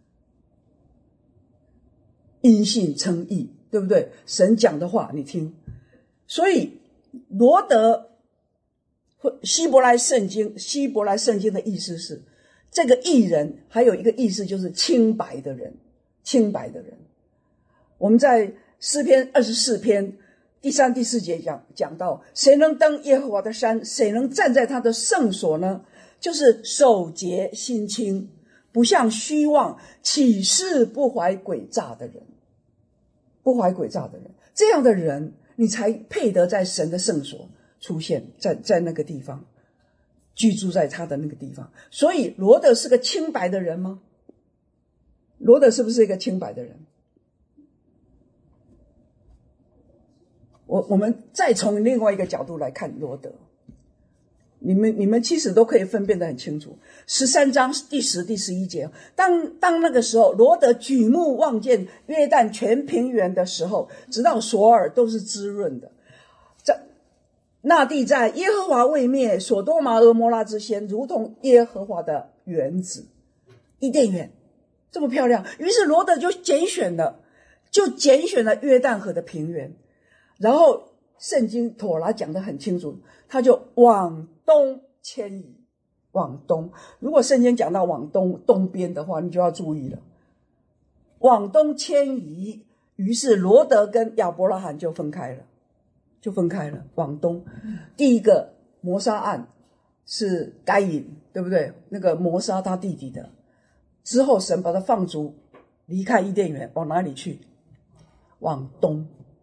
因信称义，对不对？神讲的话你听。所以罗得希伯来圣经的意思是，这个义人还有一个意思就是清白的人。我们在诗篇24篇第3、第4节讲到，谁能登耶和华的山，谁能站在他的圣所呢？就是手洁心清，不向虚妄起誓，不怀诡诈的人。这样的人你才配得在神的圣所出现，在那个地方居住在他的那个地方。所以罗得是个清白的人吗？罗得是不是一个清白的人？我们再从另外一个角度来看罗得，你们其实都可以分辨得很清楚。13章第10、第11节，当那个时候罗得举目望见约旦全平原的时候，直到索尔都是滋润的。那地在耶和华未灭所多玛俄摩拉之先，如同耶和华的园子，伊甸园这么漂亮。于是罗得就拣选了约旦河的平原。然后圣经妥拉讲得很清楚，他就往东迁移，往东。如果圣经讲到往东边的话，你就要注意了，往东迁移。于是罗得跟亚伯拉罕就分开了，往东。第一个谋杀案是该隐，对不对？那个谋杀他弟弟的，之后神把他放逐，离开伊甸园，往哪里去？往东。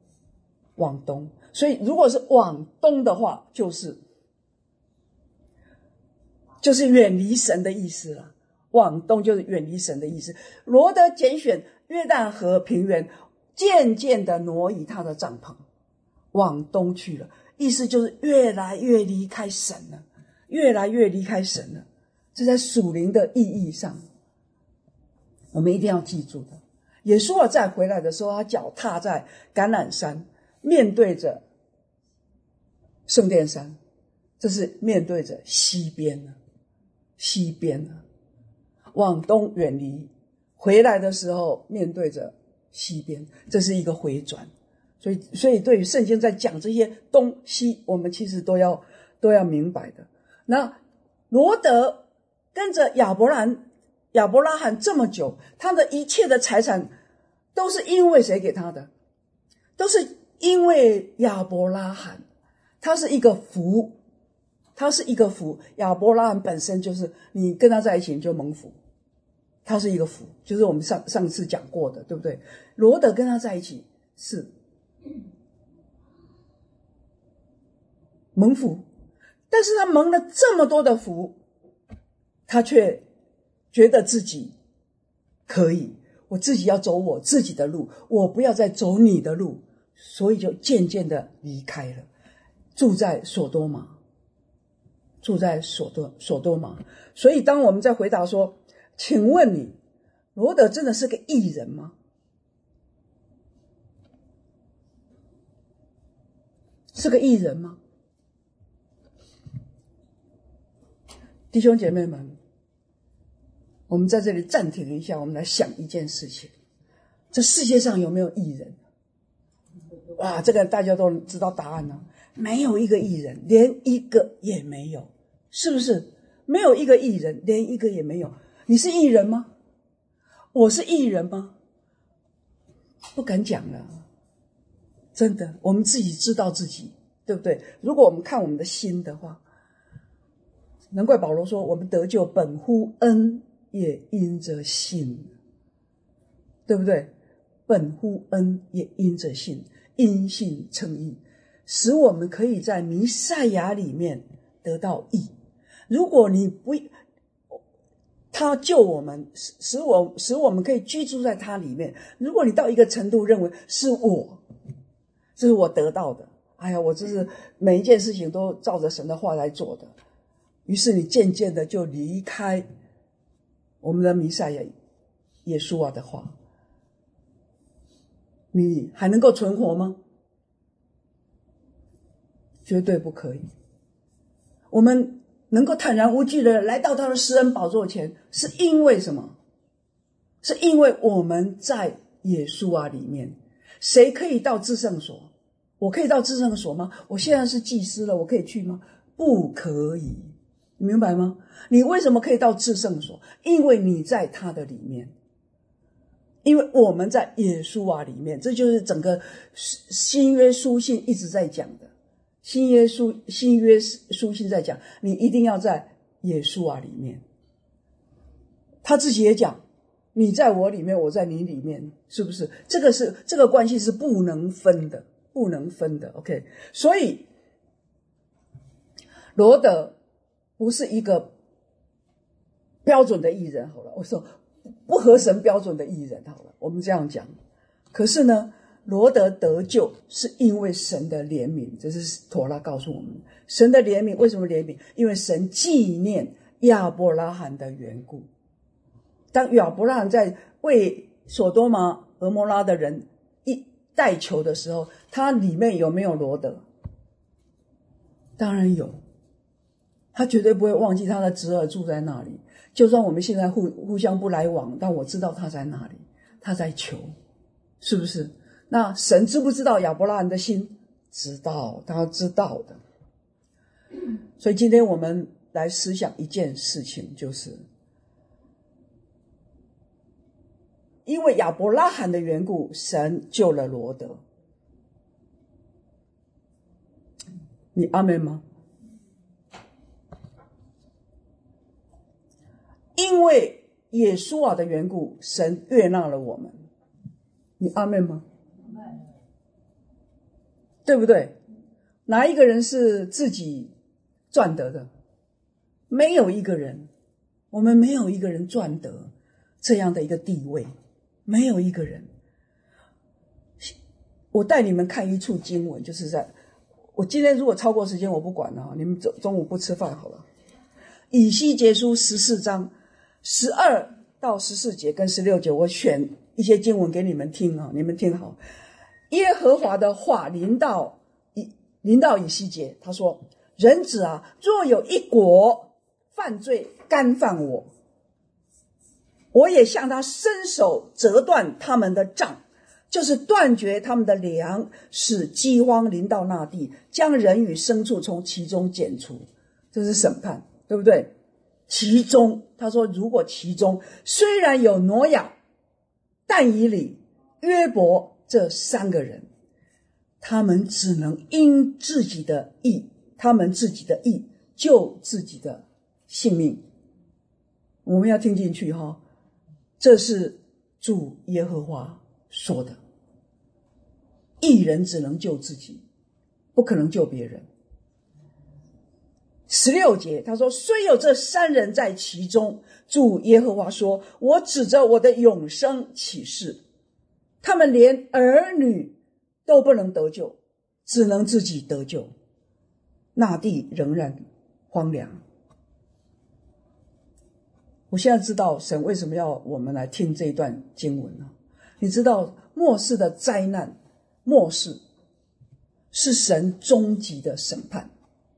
所以如果是往东的话，就是远离神的意思了。 往东就是远离神的意思。罗德拣选约旦河平原，渐渐的挪移他的帐篷，往东去了。意思就是越来越离开神了，越来越离开神了。这在属灵的意义上，我们一定要记住的。耶稣再回来的时候，他脚踏在橄榄山，面对着圣殿山，这是面对着西边了，西边了，往东远离。回来的时候面对着西边，这是一个回转。所以对于圣经在讲这些东西，我们其实都要明白的。那罗德跟着亚伯拉罕这么久，他的一切的财产都是因为谁给他的？都是因为亚伯拉罕，他是一个福，他是一个福。亚伯拉罕本身就是你跟他在一起你就蒙福，他是一个福，就是我们上次讲过的，对不对？罗德跟他在一起是蒙福，但是他蒙了这么多的福，他却觉得自己可以，我自己要走我自己的路，我不要再走你的路，所以就渐渐的离开了，住在所多玛。所以当我们在回答说，请问你，罗德真的是个义人吗？是个义人吗？弟兄姐妹们，我们在这里暂停一下，我们来想一件事情，这世界上有没有义人？哇，这个大家都知道答案了，没有一个义人，连一个也没有，是不是？没有一个义人，连一个也没有。你是义人吗？我是义人吗？不敢讲了，真的，我们自己知道自己，对不对？如果我们看我们的心的话，难怪保罗说，我们得救本乎恩，也因着信，对不对？本乎恩，也因着信，因信称义，使我们可以在弥赛亚里面得到义。如果你不，他救我们，使我们可以居住在他里面。如果你到一个程度认为是我，这是我得到的，哎呀，我这是每一件事情都照着神的话来做的，于是你渐渐的就离开我们的弥赛亚耶稣的话，你还能够存活吗？绝对不可以。我们能够坦然无惧的来到他的施恩宝座前，是因为什么？是因为我们在耶稣里面。谁可以到至圣所？我可以到至圣所吗？我现在是祭司了，我可以去吗？不可以。你明白吗？你为什么可以到至圣所？因为你在他的里面，因为我们在耶稣里面。这就是整个新约书信一直在讲的。新约书信在讲，你一定要在耶稣里面。他自己也讲，你在我里面，我在你里面，是不是？这个关系是不能分的，不能分的。OK， 所以罗德不是一个标准的义人，好了，我说不合神标准的义人，好了，我们这样讲。可是呢，罗德得救是因为神的怜悯，这是妥拉告诉我们，神的怜悯。为什么怜悯？因为神纪念亚伯拉罕的缘故。当亚伯拉罕在为所多玛俄摩拉的人代求的时候，他里面有没有罗德？当然有，他绝对不会忘记他的侄儿住在那里。就算我们现在互相不来往，但我知道他在那里，他在求，是不是？那神知不知道亚伯拉罕的心？知道，他知道的。所以今天我们来思想一件事情，就是因为亚伯拉罕的缘故，神救了罗德。你阿们吗？因为耶稣的缘故，神悦纳了我们。你阿们吗？对不对？哪一个人是自己赚得的？没有一个人。 我们没有一个人赚得这样的一个地位，没有一个人。我带你们看一处经文，就是我今天如果超过时间我不管了，你们中午不吃饭好了。以西结书14章12到14节跟16节，我选一些经文给你们听啊，你们听好。耶和华的话临到以西结，他说：人子啊，若有一国犯罪干犯我，我也向他伸手折断他们的杖，就是断绝他们的粮，使饥荒临到那地，将人与牲畜从其中剪除。这是审判，对不对？其中他说，如果其中虽然有挪亚、但以理、约伯这3个人，他们只能因自己的义救自己的性命。我们要听进去哈，这是主耶和华说的。义人只能救自己，不可能救别人。16节他说，虽有这3人在其中，主耶和华说，我指着我的永生起誓，他们连儿女都不能得救，只能自己得救，那地仍然荒凉。我现在知道神为什么要我们来听这一段经文呢？你知道末世的灾难，末世是神终极的审判。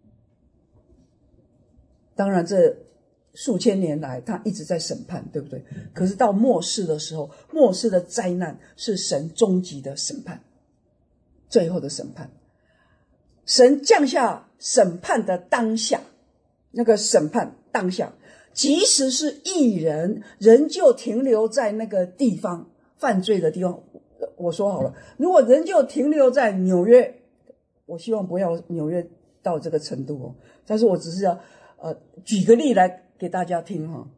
当然这数千年来他一直在审判，对不对？可是到末世的时候，末世的灾难是神终极的审判，最后的审判。神降下审判的当下，那个审判当下，即使是义人，仍旧停留在那个地方，犯罪的地方。我说好了，如果仍旧停留在纽约，我希望不要纽约到这个程度哦。但是我只是要举个例来给大家听哈。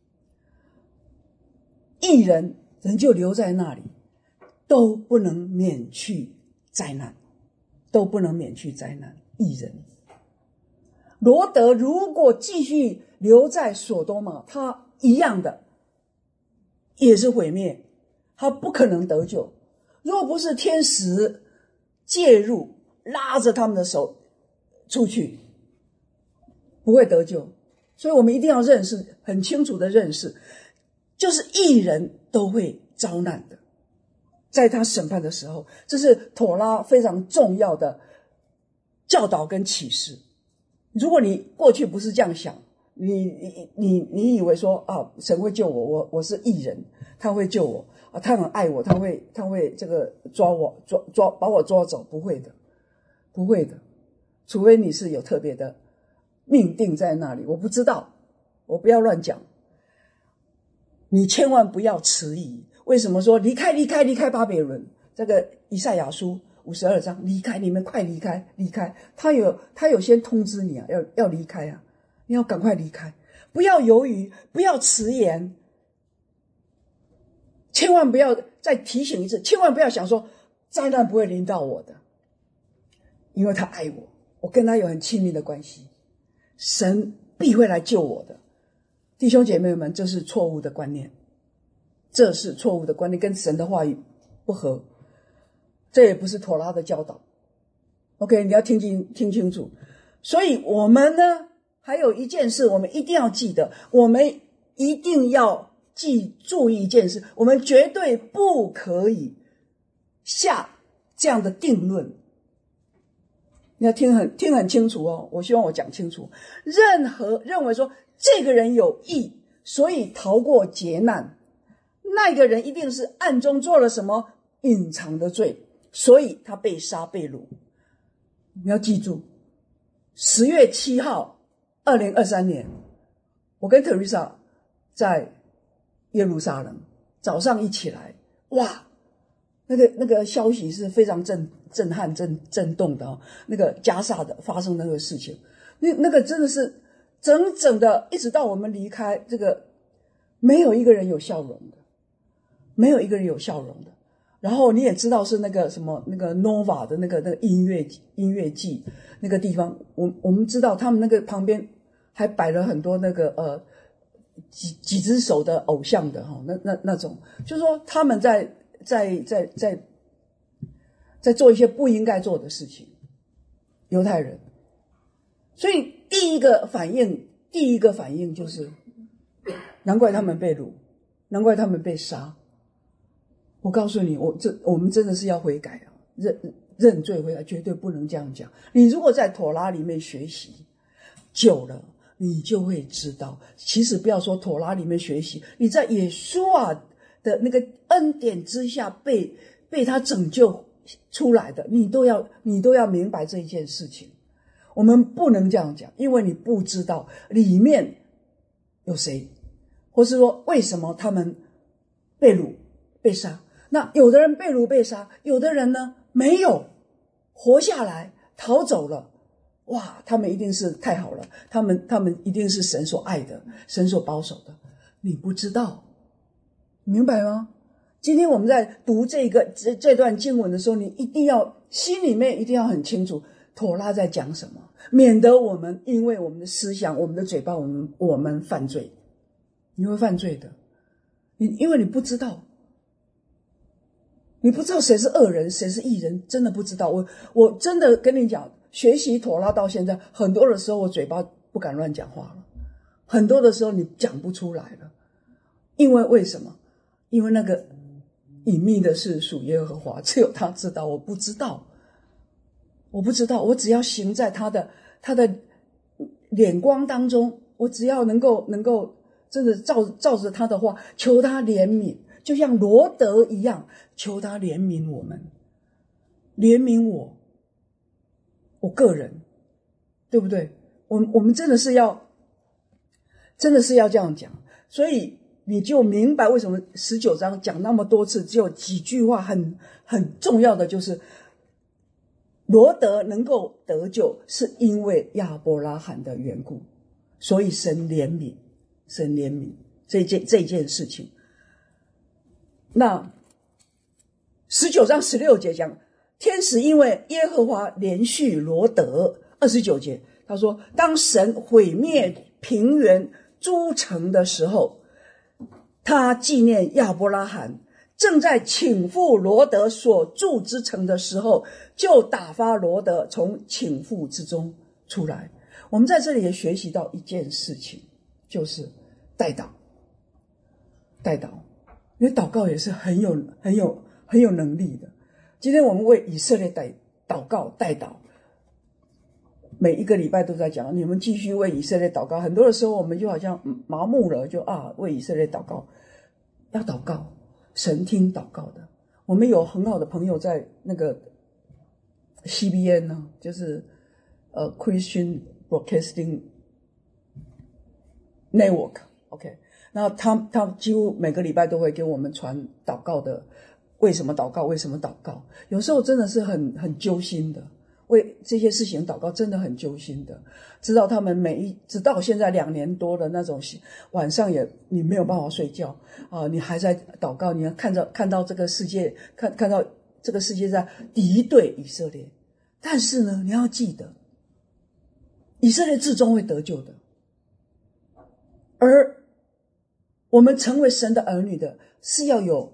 义人仍旧留在那里，都不能免去灾难，都不能免去灾难。义人罗德如果继续留在所多玛，他一样的也是毁灭，他不可能得救。若不是天使介入，拉着他们的手出去，不会得救。所以我们一定要认识，很清楚的认识，就是义人都会遭难的，在他审判的时候。这是妥拉非常重要的教导跟启示。如果你过去不是这样想，你以为说啊，神会救我，我是义人，他会救我啊，他很爱我，他会这个把我抓走，不会的，不会的，除非你是有特别的命定在那里，我不知道，我不要乱讲。你千万不要迟疑。为什么说离开巴比伦？这个以赛亚书52章，离开，你们快离开。他有先通知你啊，要离开啊，你要赶快离开，不要犹豫，不要迟延。千万不要，再提醒一次，千万不要想说灾难不会临到我的，因为他爱我，我跟他有很亲密的关系，神必会来救我的。弟兄姐妹们，这是错误的观念，这是错误的观念，跟神的话语不合，这也不是妥拉的教导。 OK， 你要听清楚。所以我们呢，还有一件事我们一定要记得，我们一定要注意一件事，我们绝对不可以下这样的定论。你要听很清楚哦，我希望我讲清楚。任何认为说这个人有义，所以逃过劫难，那个人一定是暗中做了什么隐藏的罪，所以他被杀被掳。你要记住，10月7号2023年，我跟 Teresa 在耶路撒冷，早上一起来，哇，那个消息是非常震撼震动的哦。那个加萨的发生那个事情，那个真的是整的，一直到我们离开这个，没有一个人有笑容的，没有一个人有笑容的。然后你也知道是那个什么那个 Nova 的那个音乐季那个地方，我们知道他们那个旁边还摆了很多那个几只手的偶像的哈，那种，就是说他们在做一些不应该做的事情，犹太人。所以第一个反应就是，难怪他们被掳，难怪他们被杀。我告诉你，我们真的是要悔改啊，认罪悔改，绝对不能这样讲。你如果在妥拉里面学习久了，你就会知道，其实不要说妥拉里面学习，你在耶稣啊的那个恩典之下被他拯救出来的，你都要明白这一件事情。我们不能这样讲，因为你不知道里面有谁，或是说为什么他们被掳被杀。那有的人被掳被杀，有的人呢没有活下来，逃走了。哇，他们一定是太好了，他们一定是神所爱的，神所保守的。你不知道，明白吗？今天我们在读这段经文的时候，你一定要心里面一定要很清楚妥拉在讲什么，免得我们因为我们的思想、我们的嘴巴，我们犯罪。你会犯罪的，因为你不知道。你不知道谁是恶人，谁是义人，真的不知道。我真的跟你讲，学习妥拉到现在，很多的时候我嘴巴不敢乱讲话了，很多的时候你讲不出来了。因为为什么？因为那个隐秘的事属耶和华，只有他知道，我不知道，我只要行在他的脸光当中，我只要能够真的照着他的话，求他怜悯。就像罗德一样，求他怜悯我们，怜悯我个人，对不对？我们真的是要这样讲。所以你就明白为什么19章讲那么多次，只有几句话很重要的，就是罗德能够得救，是因为亚伯拉罕的缘故，所以神怜悯这件事情。那19章16节讲，天使因为耶和华连续罗得。29节他说，当神毁灭平原诸城的时候，他纪念亚伯拉罕，正在倾覆罗得所住之城的时候，就打发罗得从倾覆之中出来。我们在这里也学习到一件事情，就是代祷。因为祷告也是很有能力的。今天我们为以色列祷告代祷，每一个礼拜都在讲，你们继续为以色列祷告。很多的时候我们就好像麻木了，就为以色列祷告。要祷告，神听祷告的。我们有很好的朋友在那个 CBN 呢，就是Christian Broadcasting Network OK。那他几乎每个礼拜都会给我们传祷告的，为什么祷告？有时候真的是很揪心的，为这些事情祷告真的很揪心的。知道他们直到现在2年多的那种晚上你没有办法睡觉你还在祷告，你要看到这个世界，看到这个世界在敌对以色列。但是呢，你要记得，以色列至终会得救的，而我们成为神的儿女的，是要有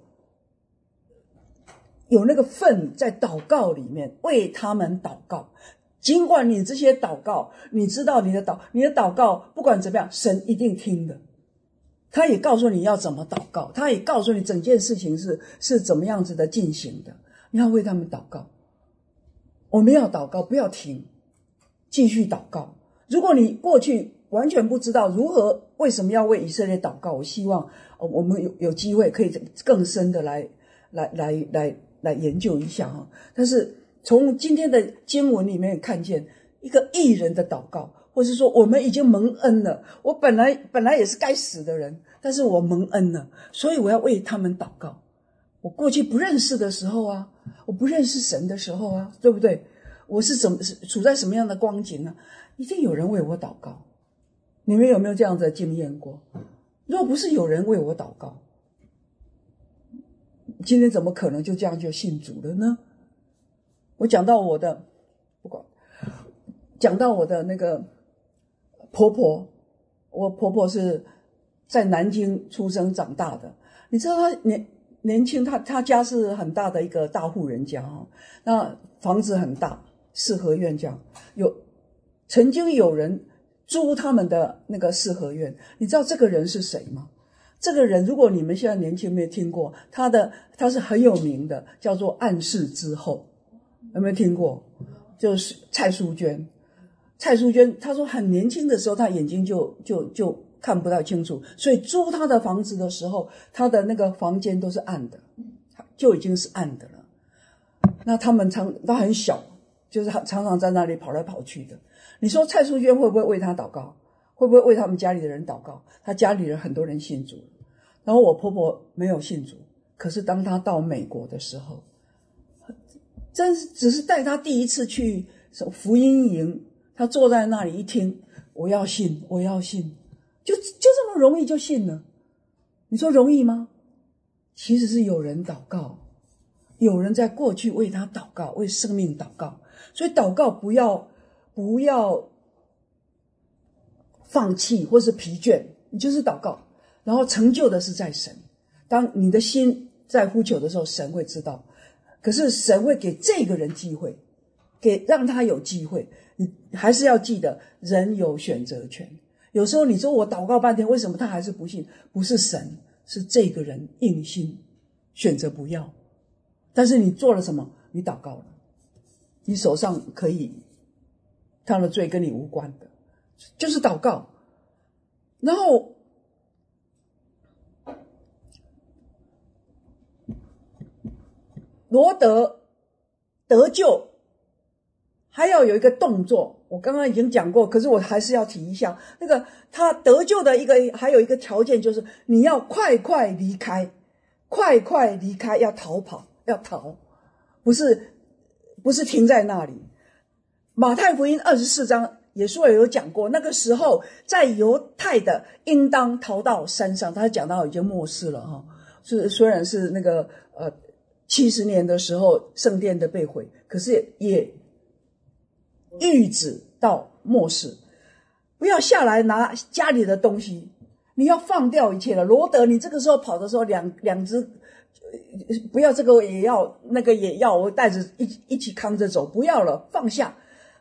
那个份在祷告里面为他们祷告。尽管你这些祷告，你知道你的祷告不管怎么样，神一定听的。他也告诉你要怎么祷告，他也告诉你整件事情是怎么样子的进行的。你要为他们祷告，我们要祷告，不要停，继续祷告。如果你过去完全不知道为什么要为以色列祷告，我希望我们有机会可以更深的来研究一下但是从今天的经文里面看见一个义人的祷告，或是说我们已经蒙恩了，我本来也是该死的人，但是我蒙恩了，所以我要为他们祷告。我过去不认识的时候我不认识神的时候对不对？我是处在什么样的光景一定有人为我祷告。你们有没有这样的经验过？若不是有人为我祷告，今天怎么可能就这样就信主了呢？我讲到我的那个婆婆，我婆婆是在南京出生长大的。你知道他年轻，他家是很大的一个大户人家哦，那房子很大，四合院这样。曾经有人租他们的那个四合院，你知道这个人是谁吗？这个人如果你们现在年轻没有听过，他是很有名的，叫做暗室之后，有没有听过？就是蔡淑娟。蔡淑娟她说很年轻的时候，她眼睛就看不太清楚，所以租她的房子的时候，她的那个房间都是暗的，就已经是暗的了。那他很小，就是常常在那里跑来跑去的。你说蔡淑娟会不会为他祷告？会不会为他们家里的人祷告？他家里人很多人信主，然后我婆婆没有信主，可是当她到美国的时候，只是带她第一次去福音营，她坐在那里一听，我要信，我要信，就这么容易就信了。你说容易吗？其实是有人祷告，有人在过去为他祷告，为生命祷告。所以祷告不要放弃或是疲倦，你就是祷告，然后成就的是在神。当你的心在呼求的时候，神会知道，可是神会给这个人机会，让他有机会。你还是要记得，人有选择权。有时候你说我祷告半天，为什么他还是不信？不是神，是这个人硬心选择不要。但是你做了什么？你祷告了，你手上可以，他的罪跟你无关的，就是祷告。然后罗德得救还要有一个动作，我刚刚已经讲过，可是我还是要提一下，那个他得救的还有一个条件，就是你要快快离开，要逃跑，要逃，不是停在那里。马太福音24章耶稣也有讲过，那个时候在犹太的应当逃到山上，他讲到已经末世了哈，虽然是那个70年的时候圣殿的被毁，可是也预指到末世。不要下来拿家里的东西，你要放掉一切了。罗德，你这个时候跑的时候，两只不要这个也要，那个也要，我带着一起扛着走，不要了，放下，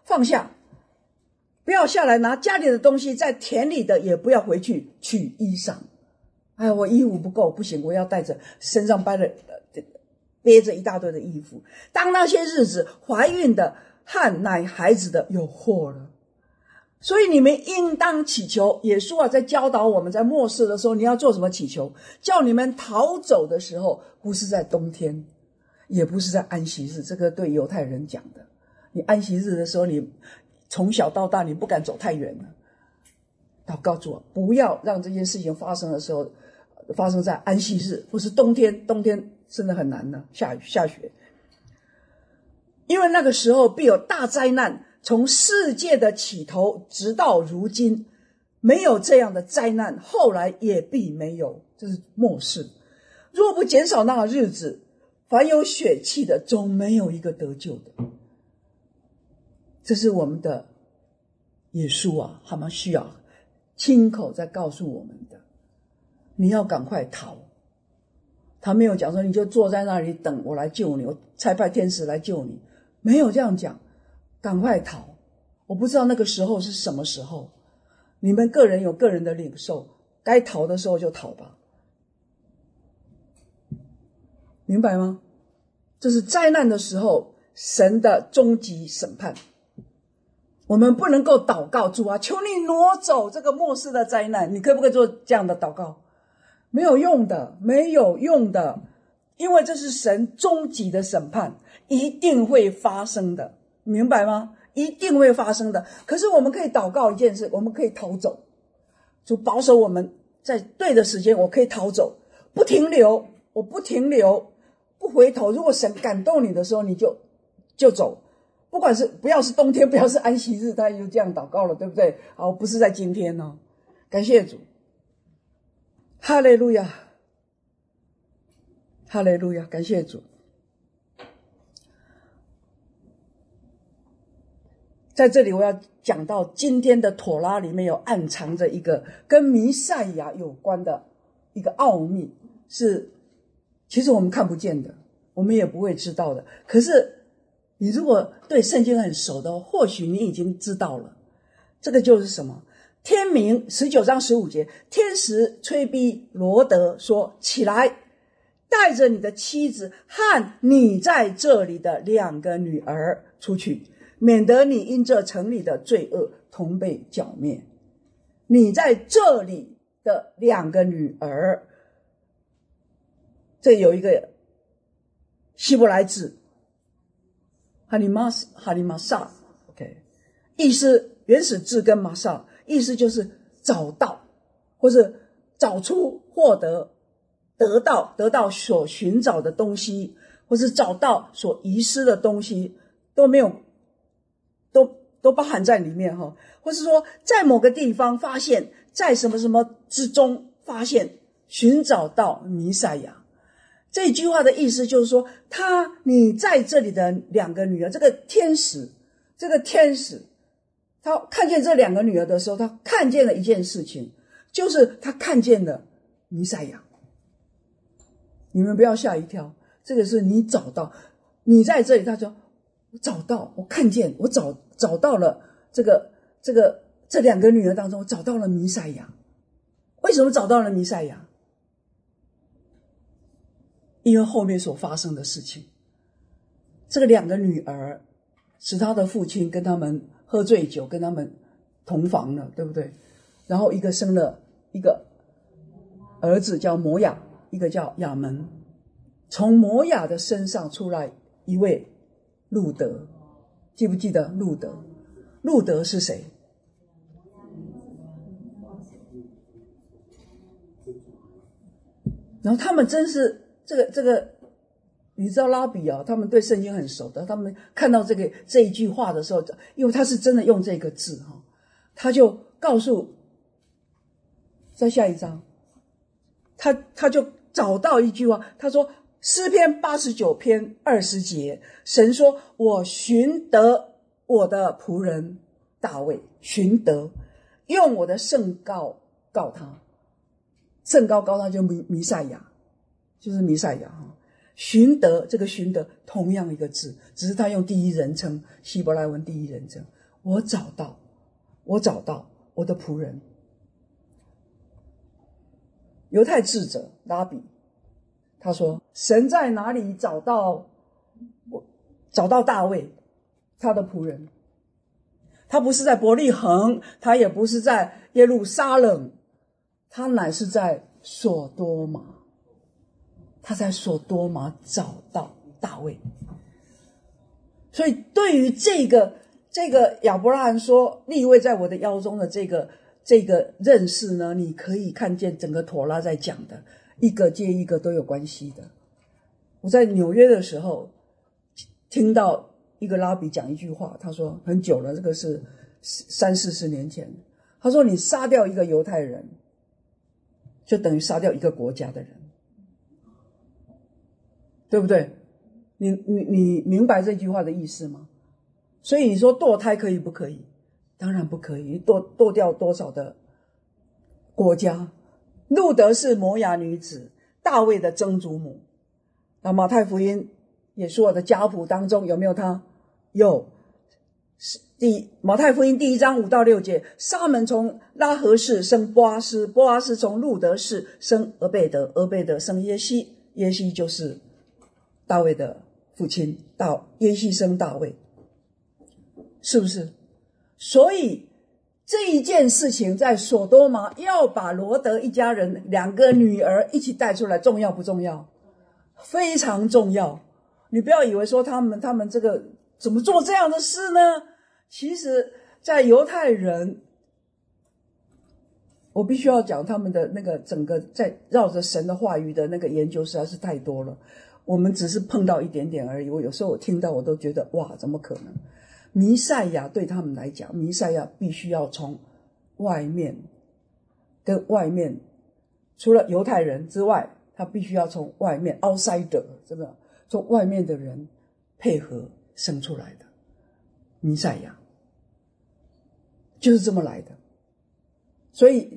不要下来拿家里的东西，在田里的也不要回去取衣裳。哎，我衣服不够，不行，我要带着身上背着一大堆的衣服。当那些日子，怀孕的和奶孩子的有祸了。所以你们应当祈求。耶稣在教导我们，在末世的时候你要做什么祈求？叫你们逃走的时候，不是在冬天，也不是在安息日。这个对犹太人讲的，你安息日的时候，你从小到大你不敢走太远了。祷告主，不要让这件事情发生的时候发生在安息日或是冬天。冬天真的很难呢，下雨下雪。因为那个时候必有大灾难，从世界的起头直到如今，没有这样的灾难，后来也必没有。这是末世。若不减少那个日子，凡有血气的总没有一个得救的。这是我们的耶稣他们需要亲口在告诉我们的。你要赶快逃。他没有讲说你就坐在那里等我来救你，我差派天使来救你，没有这样讲。赶快逃。我不知道那个时候是什么时候，你们个人有个人的领受，该逃的时候就逃吧。明白吗？这是灾难的时候神的终极审判。我们不能够祷告，主啊，求你挪走这个末世的灾难。你可不可以做这样的祷告？没有用的，没有用的，因为这是神终极的审判，一定会发生的，明白吗？一定会发生的。可是我们可以祷告一件事，我们可以逃走。主保守我们在对的时间，我可以逃走，不停留，我不停留，不回头。如果神感动你的时候，你就走。不管是不要是冬天，不要是安息日，他就这样祷告了，对不对？好，不是在今天哦。感谢主，哈利路亚，哈利路亚，感谢主。 在这里我要讲到今天的妥拉里面有暗藏着一个跟弥赛亚有关的一个奥秘，是其实我们看不见的，我们也不会知道的。可是你如果对圣经很熟的话，或许你已经知道了。这个就是什么？天明19章15节，天使催逼罗德说，起来，带着你的妻子和你在这里的2个女儿出去，免得你因这城里的罪恶同被剿灭。你在这里的2个女儿，这有一个希伯来字哈利玛萨 OK， 意思原始字跟玛萨意思就是找到，或是找出、获得、得到所寻找的东西，或是找到所遗失的东西，都没有都包含在里面哈。或是说在某个地方发现，在什么什么之中发现，寻找到弥赛亚。这句话的意思就是说，你在这里的2个女儿，这个天使他看见这2个女儿的时候，他看见了一件事情，就是他看见了弥赛亚。你们不要吓一跳，这个是你找到，你在这里，他说我找到，我看见，我找到了这2个女儿当中，我找到了弥赛亚。为什么找到了弥赛亚？因为后面所发生的事情，这个2个女儿使他的父亲跟他们喝醉酒，跟他们同房了，对不对？然后一个生了一个儿子叫摩亚，一个叫亚门。从摩亚的身上出来一位路德，记不记得路德？路德是谁？然后他们真是这个，你知道拉比啊，他们对圣经很熟的，他们看到这一句话的时候，因为他是真的用这个字哈，他就告诉，在下一章，他就找到一句话，他说诗篇89篇20节，神说我寻得我的仆人大卫，寻得用我的圣膏告他，圣膏告他就弥赛亚，就是弥赛亚哈。寻得，这个寻得同样一个字，只是他用第一人称，希伯来文第一人称。我找到我的仆人。犹太智者拉比他说，神在哪里找到大卫他的仆人？他不是在伯利恒，他也不是在耶路撒冷，他乃是在所多玛。他在所多玛找到大卫。所以对于这个亚伯拉罕说立位在我的腰中的这个认识呢，你可以看见整个妥拉在讲的一个接一个都有关系的。我在纽约的时候听到一个拉比讲一句话，他说很久了，这个是30-40年前，他说你杀掉一个犹太人就等于杀掉一个国家的人，对不对？你明白这句话的意思吗？所以你说堕胎可以不可以？当然不可以，堕掉多少的国家。路德是摩亚女子，大卫的曾祖母。那马太福音耶稣的家谱当中有没有他？有。马太福音第1章5到6节，沙门从拉合氏生波阿斯，波阿斯从路德氏生俄贝德，俄贝德生耶西，耶西就是大卫的父亲，耶西生大卫，是不是？所以这一件事情在所多玛要把罗德一家人2个女儿一起带出来，重要不重要？非常重要。你不要以为说他们这个怎么做这样的事呢？其实在犹太人，我必须要讲他们的那个整个在绕着神的话语的那个研究实在是太多了，我们只是碰到一点点而已。我有时候我听到我都觉得哇，怎么可能？弥赛亚对他们来讲，弥赛亚必须要从外面跟外面，除了犹太人之外，他必须要从外面 outsider 这个从外面的人配合生出来的弥赛亚。 就是这么来的。所以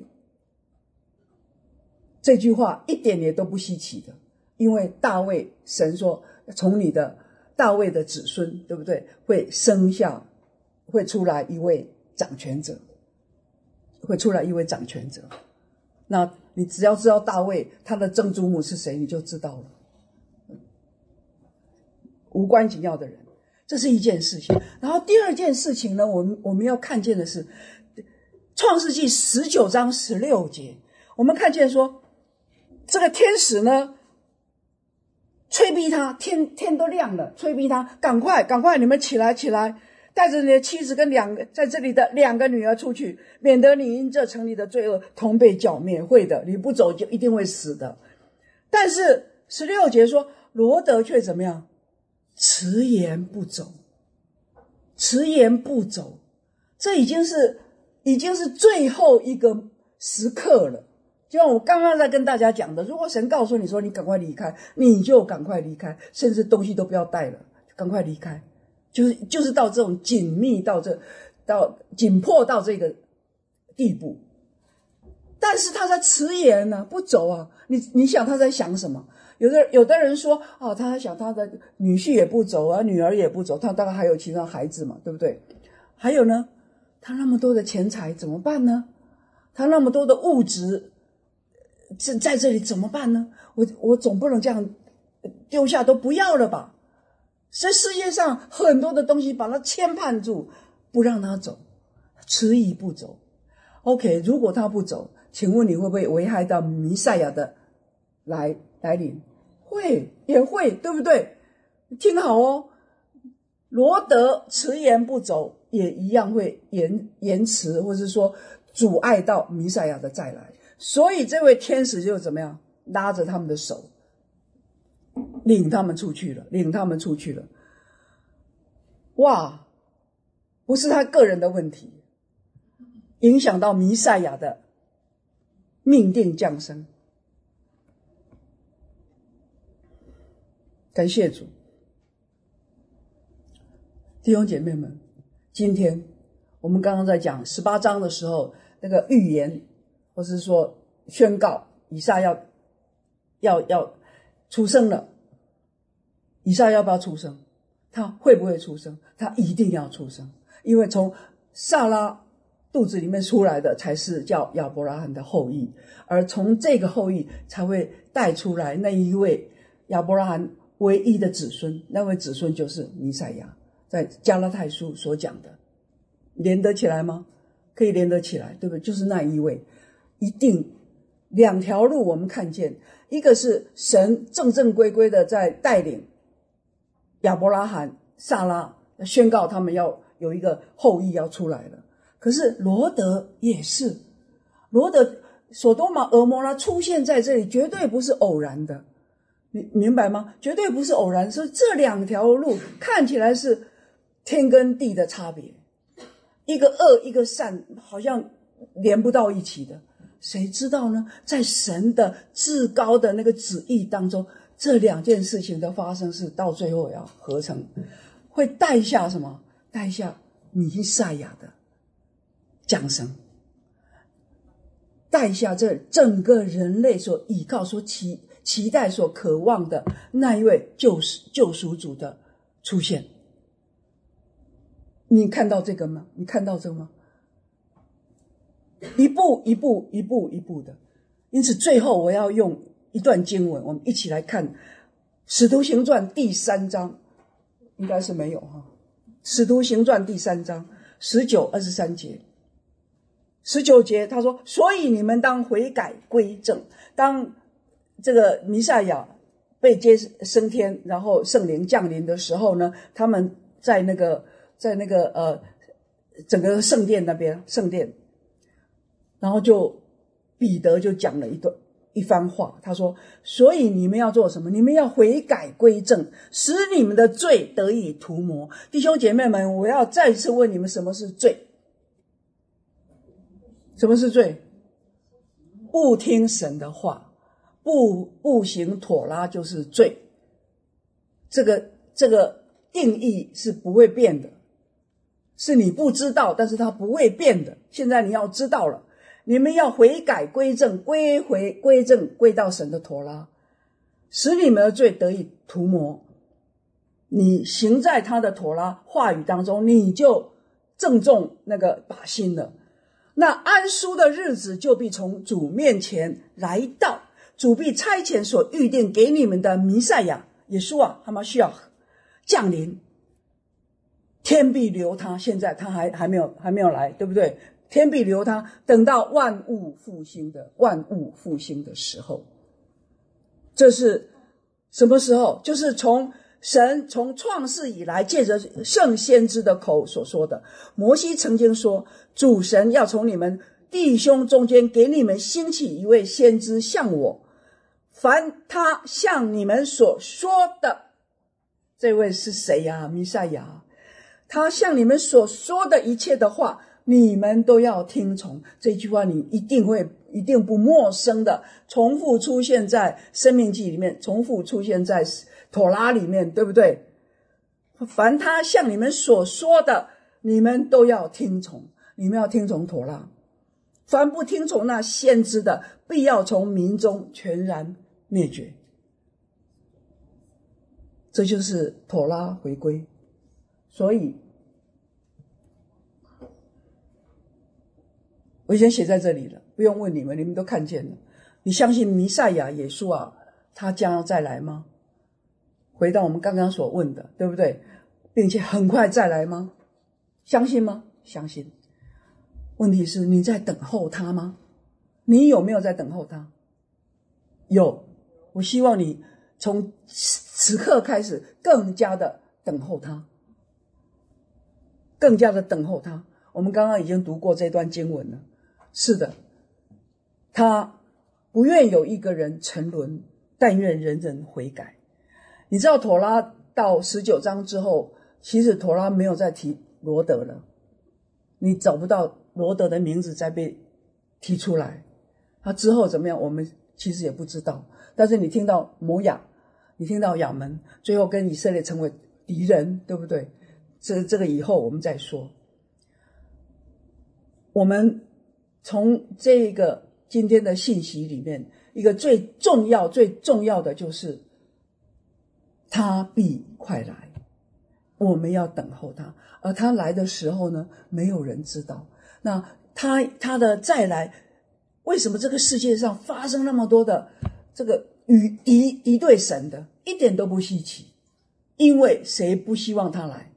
这句话一点也都不稀奇的，因为大卫，神说从你的大卫的子孙，对不对？会生下，会出来一位掌权者，会出来一位掌权者。那你只要知道大卫他的曾祖母是谁，你就知道了。无关紧要的人，这是一件事情。然后第二件事情呢，我们要看见的是创世纪19章16节，我们看见说这个天使呢催逼他，天都亮了，催逼他赶快你们起来，带着你的妻子跟在这里的2个女儿出去，免得你因这城里的罪恶同被剿灭。会的，你不走就一定会死的。但是16节说罗得却怎么样？迟延不走。这已经是最后一个时刻了。就像我刚刚在跟大家讲的，如果神告诉你说你赶快离开，你就赶快离开，甚至东西都不要带了，赶快离开。就是到这种紧密到紧迫到这个地步。但是他在迟延呢，不走啊。你想他在想什么？有的人说他在想他的女婿也不走啊，女儿也不走，他大概还有其他孩子嘛，对不对？还有呢，他那么多的钱财怎么办呢？他那么多的物质在这里怎么办呢？我总不能这样丢下都不要了吧？这世界上很多的东西把他牵绊住，不让他走，迟疑不走。OK， 如果他不走，请问你会不会危害到弥赛亚的来临？也会，对不对？听好哦，罗得迟延不走，也一样会延迟，或是说阻碍到弥赛亚的再来。所以这位天使就怎么样，拉着他们的手，领他们出去了。哇，不是他个人的问题，影响到弥赛亚的命定降生。感谢主。弟兄姐妹们，今天我们刚刚在讲18章的时候，那个预言或是说宣告以撒要出生了。以撒要不要出生？他会不会出生？他一定要出生，因为从撒拉肚子里面出来的才是叫亚伯拉罕的后裔，而从这个后裔才会带出来那一位亚伯拉罕唯一的子孙，那位子孙就是弥赛亚，在加拉太书所讲的。连得起来吗？可以连得起来，对不对？就是那一位。一定2条路我们看见，一个是神正规的在带领亚伯拉罕、撒拉，宣告他们要有一个后裔要出来了。可是罗得也是，罗得所多玛、俄摩拉出现在这里绝对不是偶然的，你明白吗？绝对不是偶然。所以这2条路看起来是天跟地的差别，一个恶一个善，好像连不到一起的。谁知道呢？在神的至高的那个旨意当中，这2件事情的发生是到最后要合成，会带下什么？带下弥赛亚的降生，带下这整个人类所依靠、所期待、所渴望的那一位救赎主的出现。你看到这个吗？一步的。因此最后我要用一段经文，我们一起来看使徒行传第3章，应该是没有哈。使徒行传第3章19、23节。19节他说，所以你们当悔改归正。当这个弥赛亚被接升天，然后圣灵降临的时候呢，他们在那个整个圣殿那边，然后彼得就讲了一番话，他说，所以你们要做什么？你们要悔改归正，使你们的罪得以涂抹。弟兄姐妹们，我要再次问你们，什么是罪？什么是罪？不听神的话，不行妥拉就是罪。这个定义是不会变的。 是你不知道，但是它不会变的。现在你要知道了，你们要悔改归正，归到神的妥拉，使你们的罪得以涂抹。你行在他的妥拉话语当中，你就正中那个靶心了。那安舒的日子就必从主面前来到，主必差遣所预定给你们的弥赛亚耶稣啊，哈马西亚降临，天必留他。现在他还没有来，对不对？天必留他，等到万物复兴的时候。这是什么时候？就是神从创世以来借着圣先知的口所说的。摩西曾经说，主神要从你们弟兄中间给你们兴起一位先知像我，凡他向你们所说的。这位是谁呀？弥赛亚。他向你们所说的一切的话，你们都要听从。这句话你一定不陌生的，重复出现在申命记里面，重复出现在妥拉里面，对不对？凡他向你们所说的，你们都要听从。你们要听从妥拉。凡不听从那先知的，必要从民中全然灭绝。这就是妥拉回归。所以我已经写在这里了，不用问你们都看见了。你相信弥赛亚耶稣啊，他将要再来吗？回到我们刚刚所问的，对不对？并且很快再来吗？相信吗？相信。问题是你在等候他吗？你有没有在等候他？有。我希望你从此刻开始更加的等候他，更加的等候他。我们刚刚已经读过这段经文了。是的，他不愿有一个人沉沦，但愿人人悔改。你知道妥拉到19章之后，其实妥拉没有再提罗德了，你找不到罗德的名字再被提出来。他之后怎么样，我们其实也不知道。但是你听到摩亚，你听到亚门，最后跟以色列成为敌人，对不对？这个以后我们再说。我们从这个今天的信息里面，一个最重要的就是他必快来，我们要等候他。而他来的时候呢，没有人知道。那他的再来，为什么这个世界上发生那么多的这个敌对神的，一点都不稀奇。因为谁不希望他来？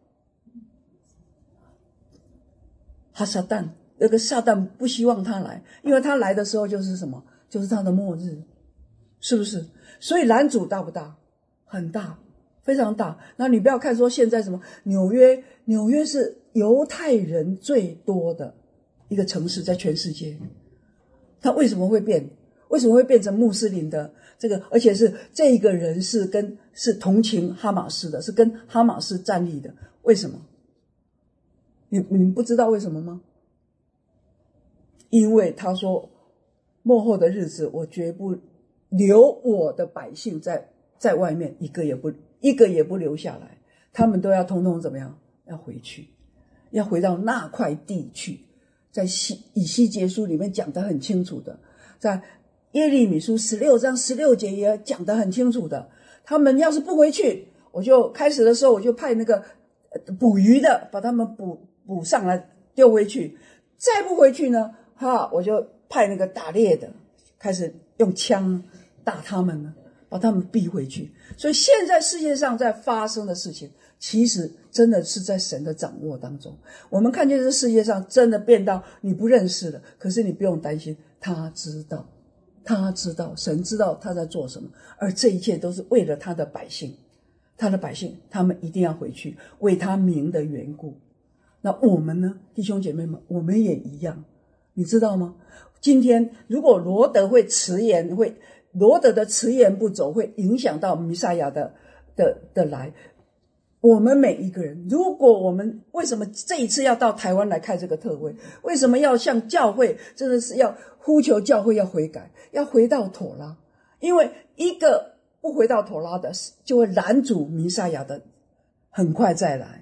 撒旦不希望他来，因为他来的时候就是什么？就是他的末日，是不是？所以拦阻大不大？很大，非常大。那你不要看说现在什么纽约是犹太人最多的一个城市，在全世界。他为什么会变？为什么会变成穆斯林的这个？而且是这个人是同情哈马斯的，是跟哈马斯站立的。为什么？你们不知道为什么吗？因为他说，末后的日子，我绝不留我的百姓在外面，一个也不留下来，他们都要通通怎么样？要回去，要回到那块地去。在以西结书里面讲得很清楚的，在耶利米书16章16节也讲得很清楚的。他们要是不回去，我就开始的时候我就派那个捕鱼的把他们捕上来丢回去，再不回去呢，我就派那个打猎的开始用枪打他们了，把他们逼回去。所以现在世界上在发生的事情，其实真的是在神的掌握当中。我们看见这世界上真的变到你不认识了，可是你不用担心，他知道，神知道他在做什么，而这一切都是为了他的百姓，他们一定要回去，为他名的缘故。那我们呢，弟兄姐妹们，我们也一样，你知道吗？今天如果罗德的迟延不走，会影响到弥赛亚的来。我们每一个人，如果我们为什么这一次要到台湾来开这个特会？为什么要向教会，真的是要呼求教会要悔改，要回到妥拉？因为一个不回到妥拉的，就会拦阻弥赛亚的很快再来。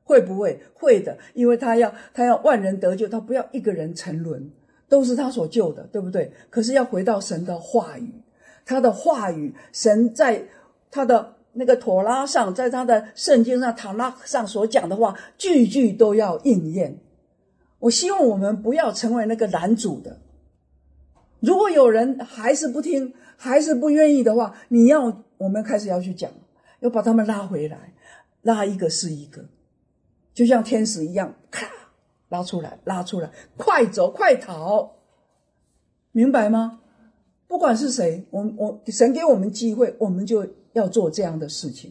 会不会？会的，因为他要万人得救，他不要一个人沉沦，都是他所救的，对不对？可是要回到神的话语，他的话语，神在他的那个妥拉上，在他的圣经上塔拉上所讲的话，句句都要应验。我希望我们不要成为那个拦阻的。如果有人还是不听，还是不愿意的话，我们开始要去讲，要把他们拉回来，拉一个是一个，就像天使一样，咔，拉出来，快走快逃，明白吗？不管是谁，神给我们机会，我们就要做这样的事情。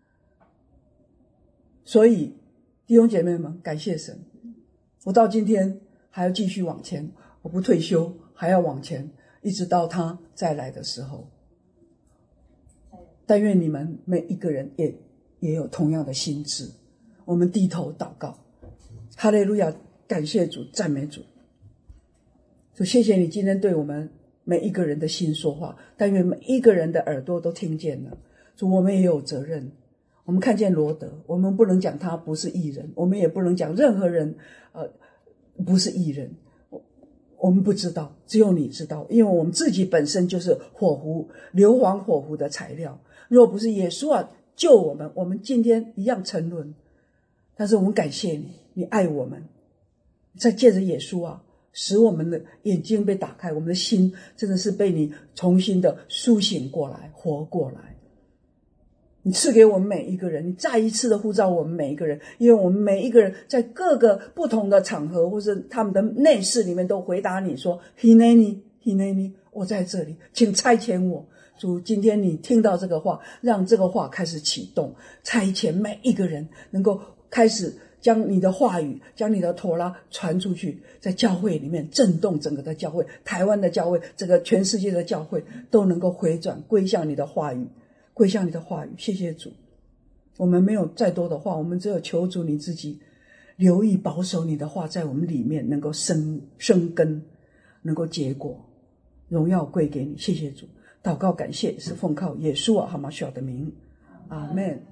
所以弟兄姐妹们，感谢神，我到今天还要继续往前，我不退休，还要往前，一直到他再来的时候。但愿你们每一个人也有同样的心志。我们低头祷告，哈利路亚，感谢主，赞美主。就谢谢你今天对我们每一个人的心说话，但愿每一个人的耳朵都听见了。主，我们也有责任。我们看见罗德，我们不能讲他不是义人，我们也不能讲任何人不是义人。我们不知道，只有你知道，因为我们自己本身就是硫磺火湖的材料。若不是耶稣救我们，我们今天一样沉沦。但是我们感谢你，你爱我们，再借着耶稣使我们的眼睛被打开，我们的心真的是被你重新的苏醒过来，活过来。你赐给我们每一个人，你再一次的呼召我们每一个人，因为我们每一个人在各个不同的场合或是他们的内室里面都回答你说 Hineni， 我在这里，请差遣我。主，今天你听到这个话，让这个话开始启动，差遣每一个人能够开始将你的话语，将你的妥拉传出去，在教会里面震动整个的教会，台湾的教会，这个全世界的教会都能够回转归向你的话语，归向你的话语。谢谢主，我们没有再多的话，我们只有求主你自己留意保守你的话在我们里面能够生根，能够结果，荣耀归给你。谢谢主，祷告感谢是奉靠耶稣哈马小的名，阿们。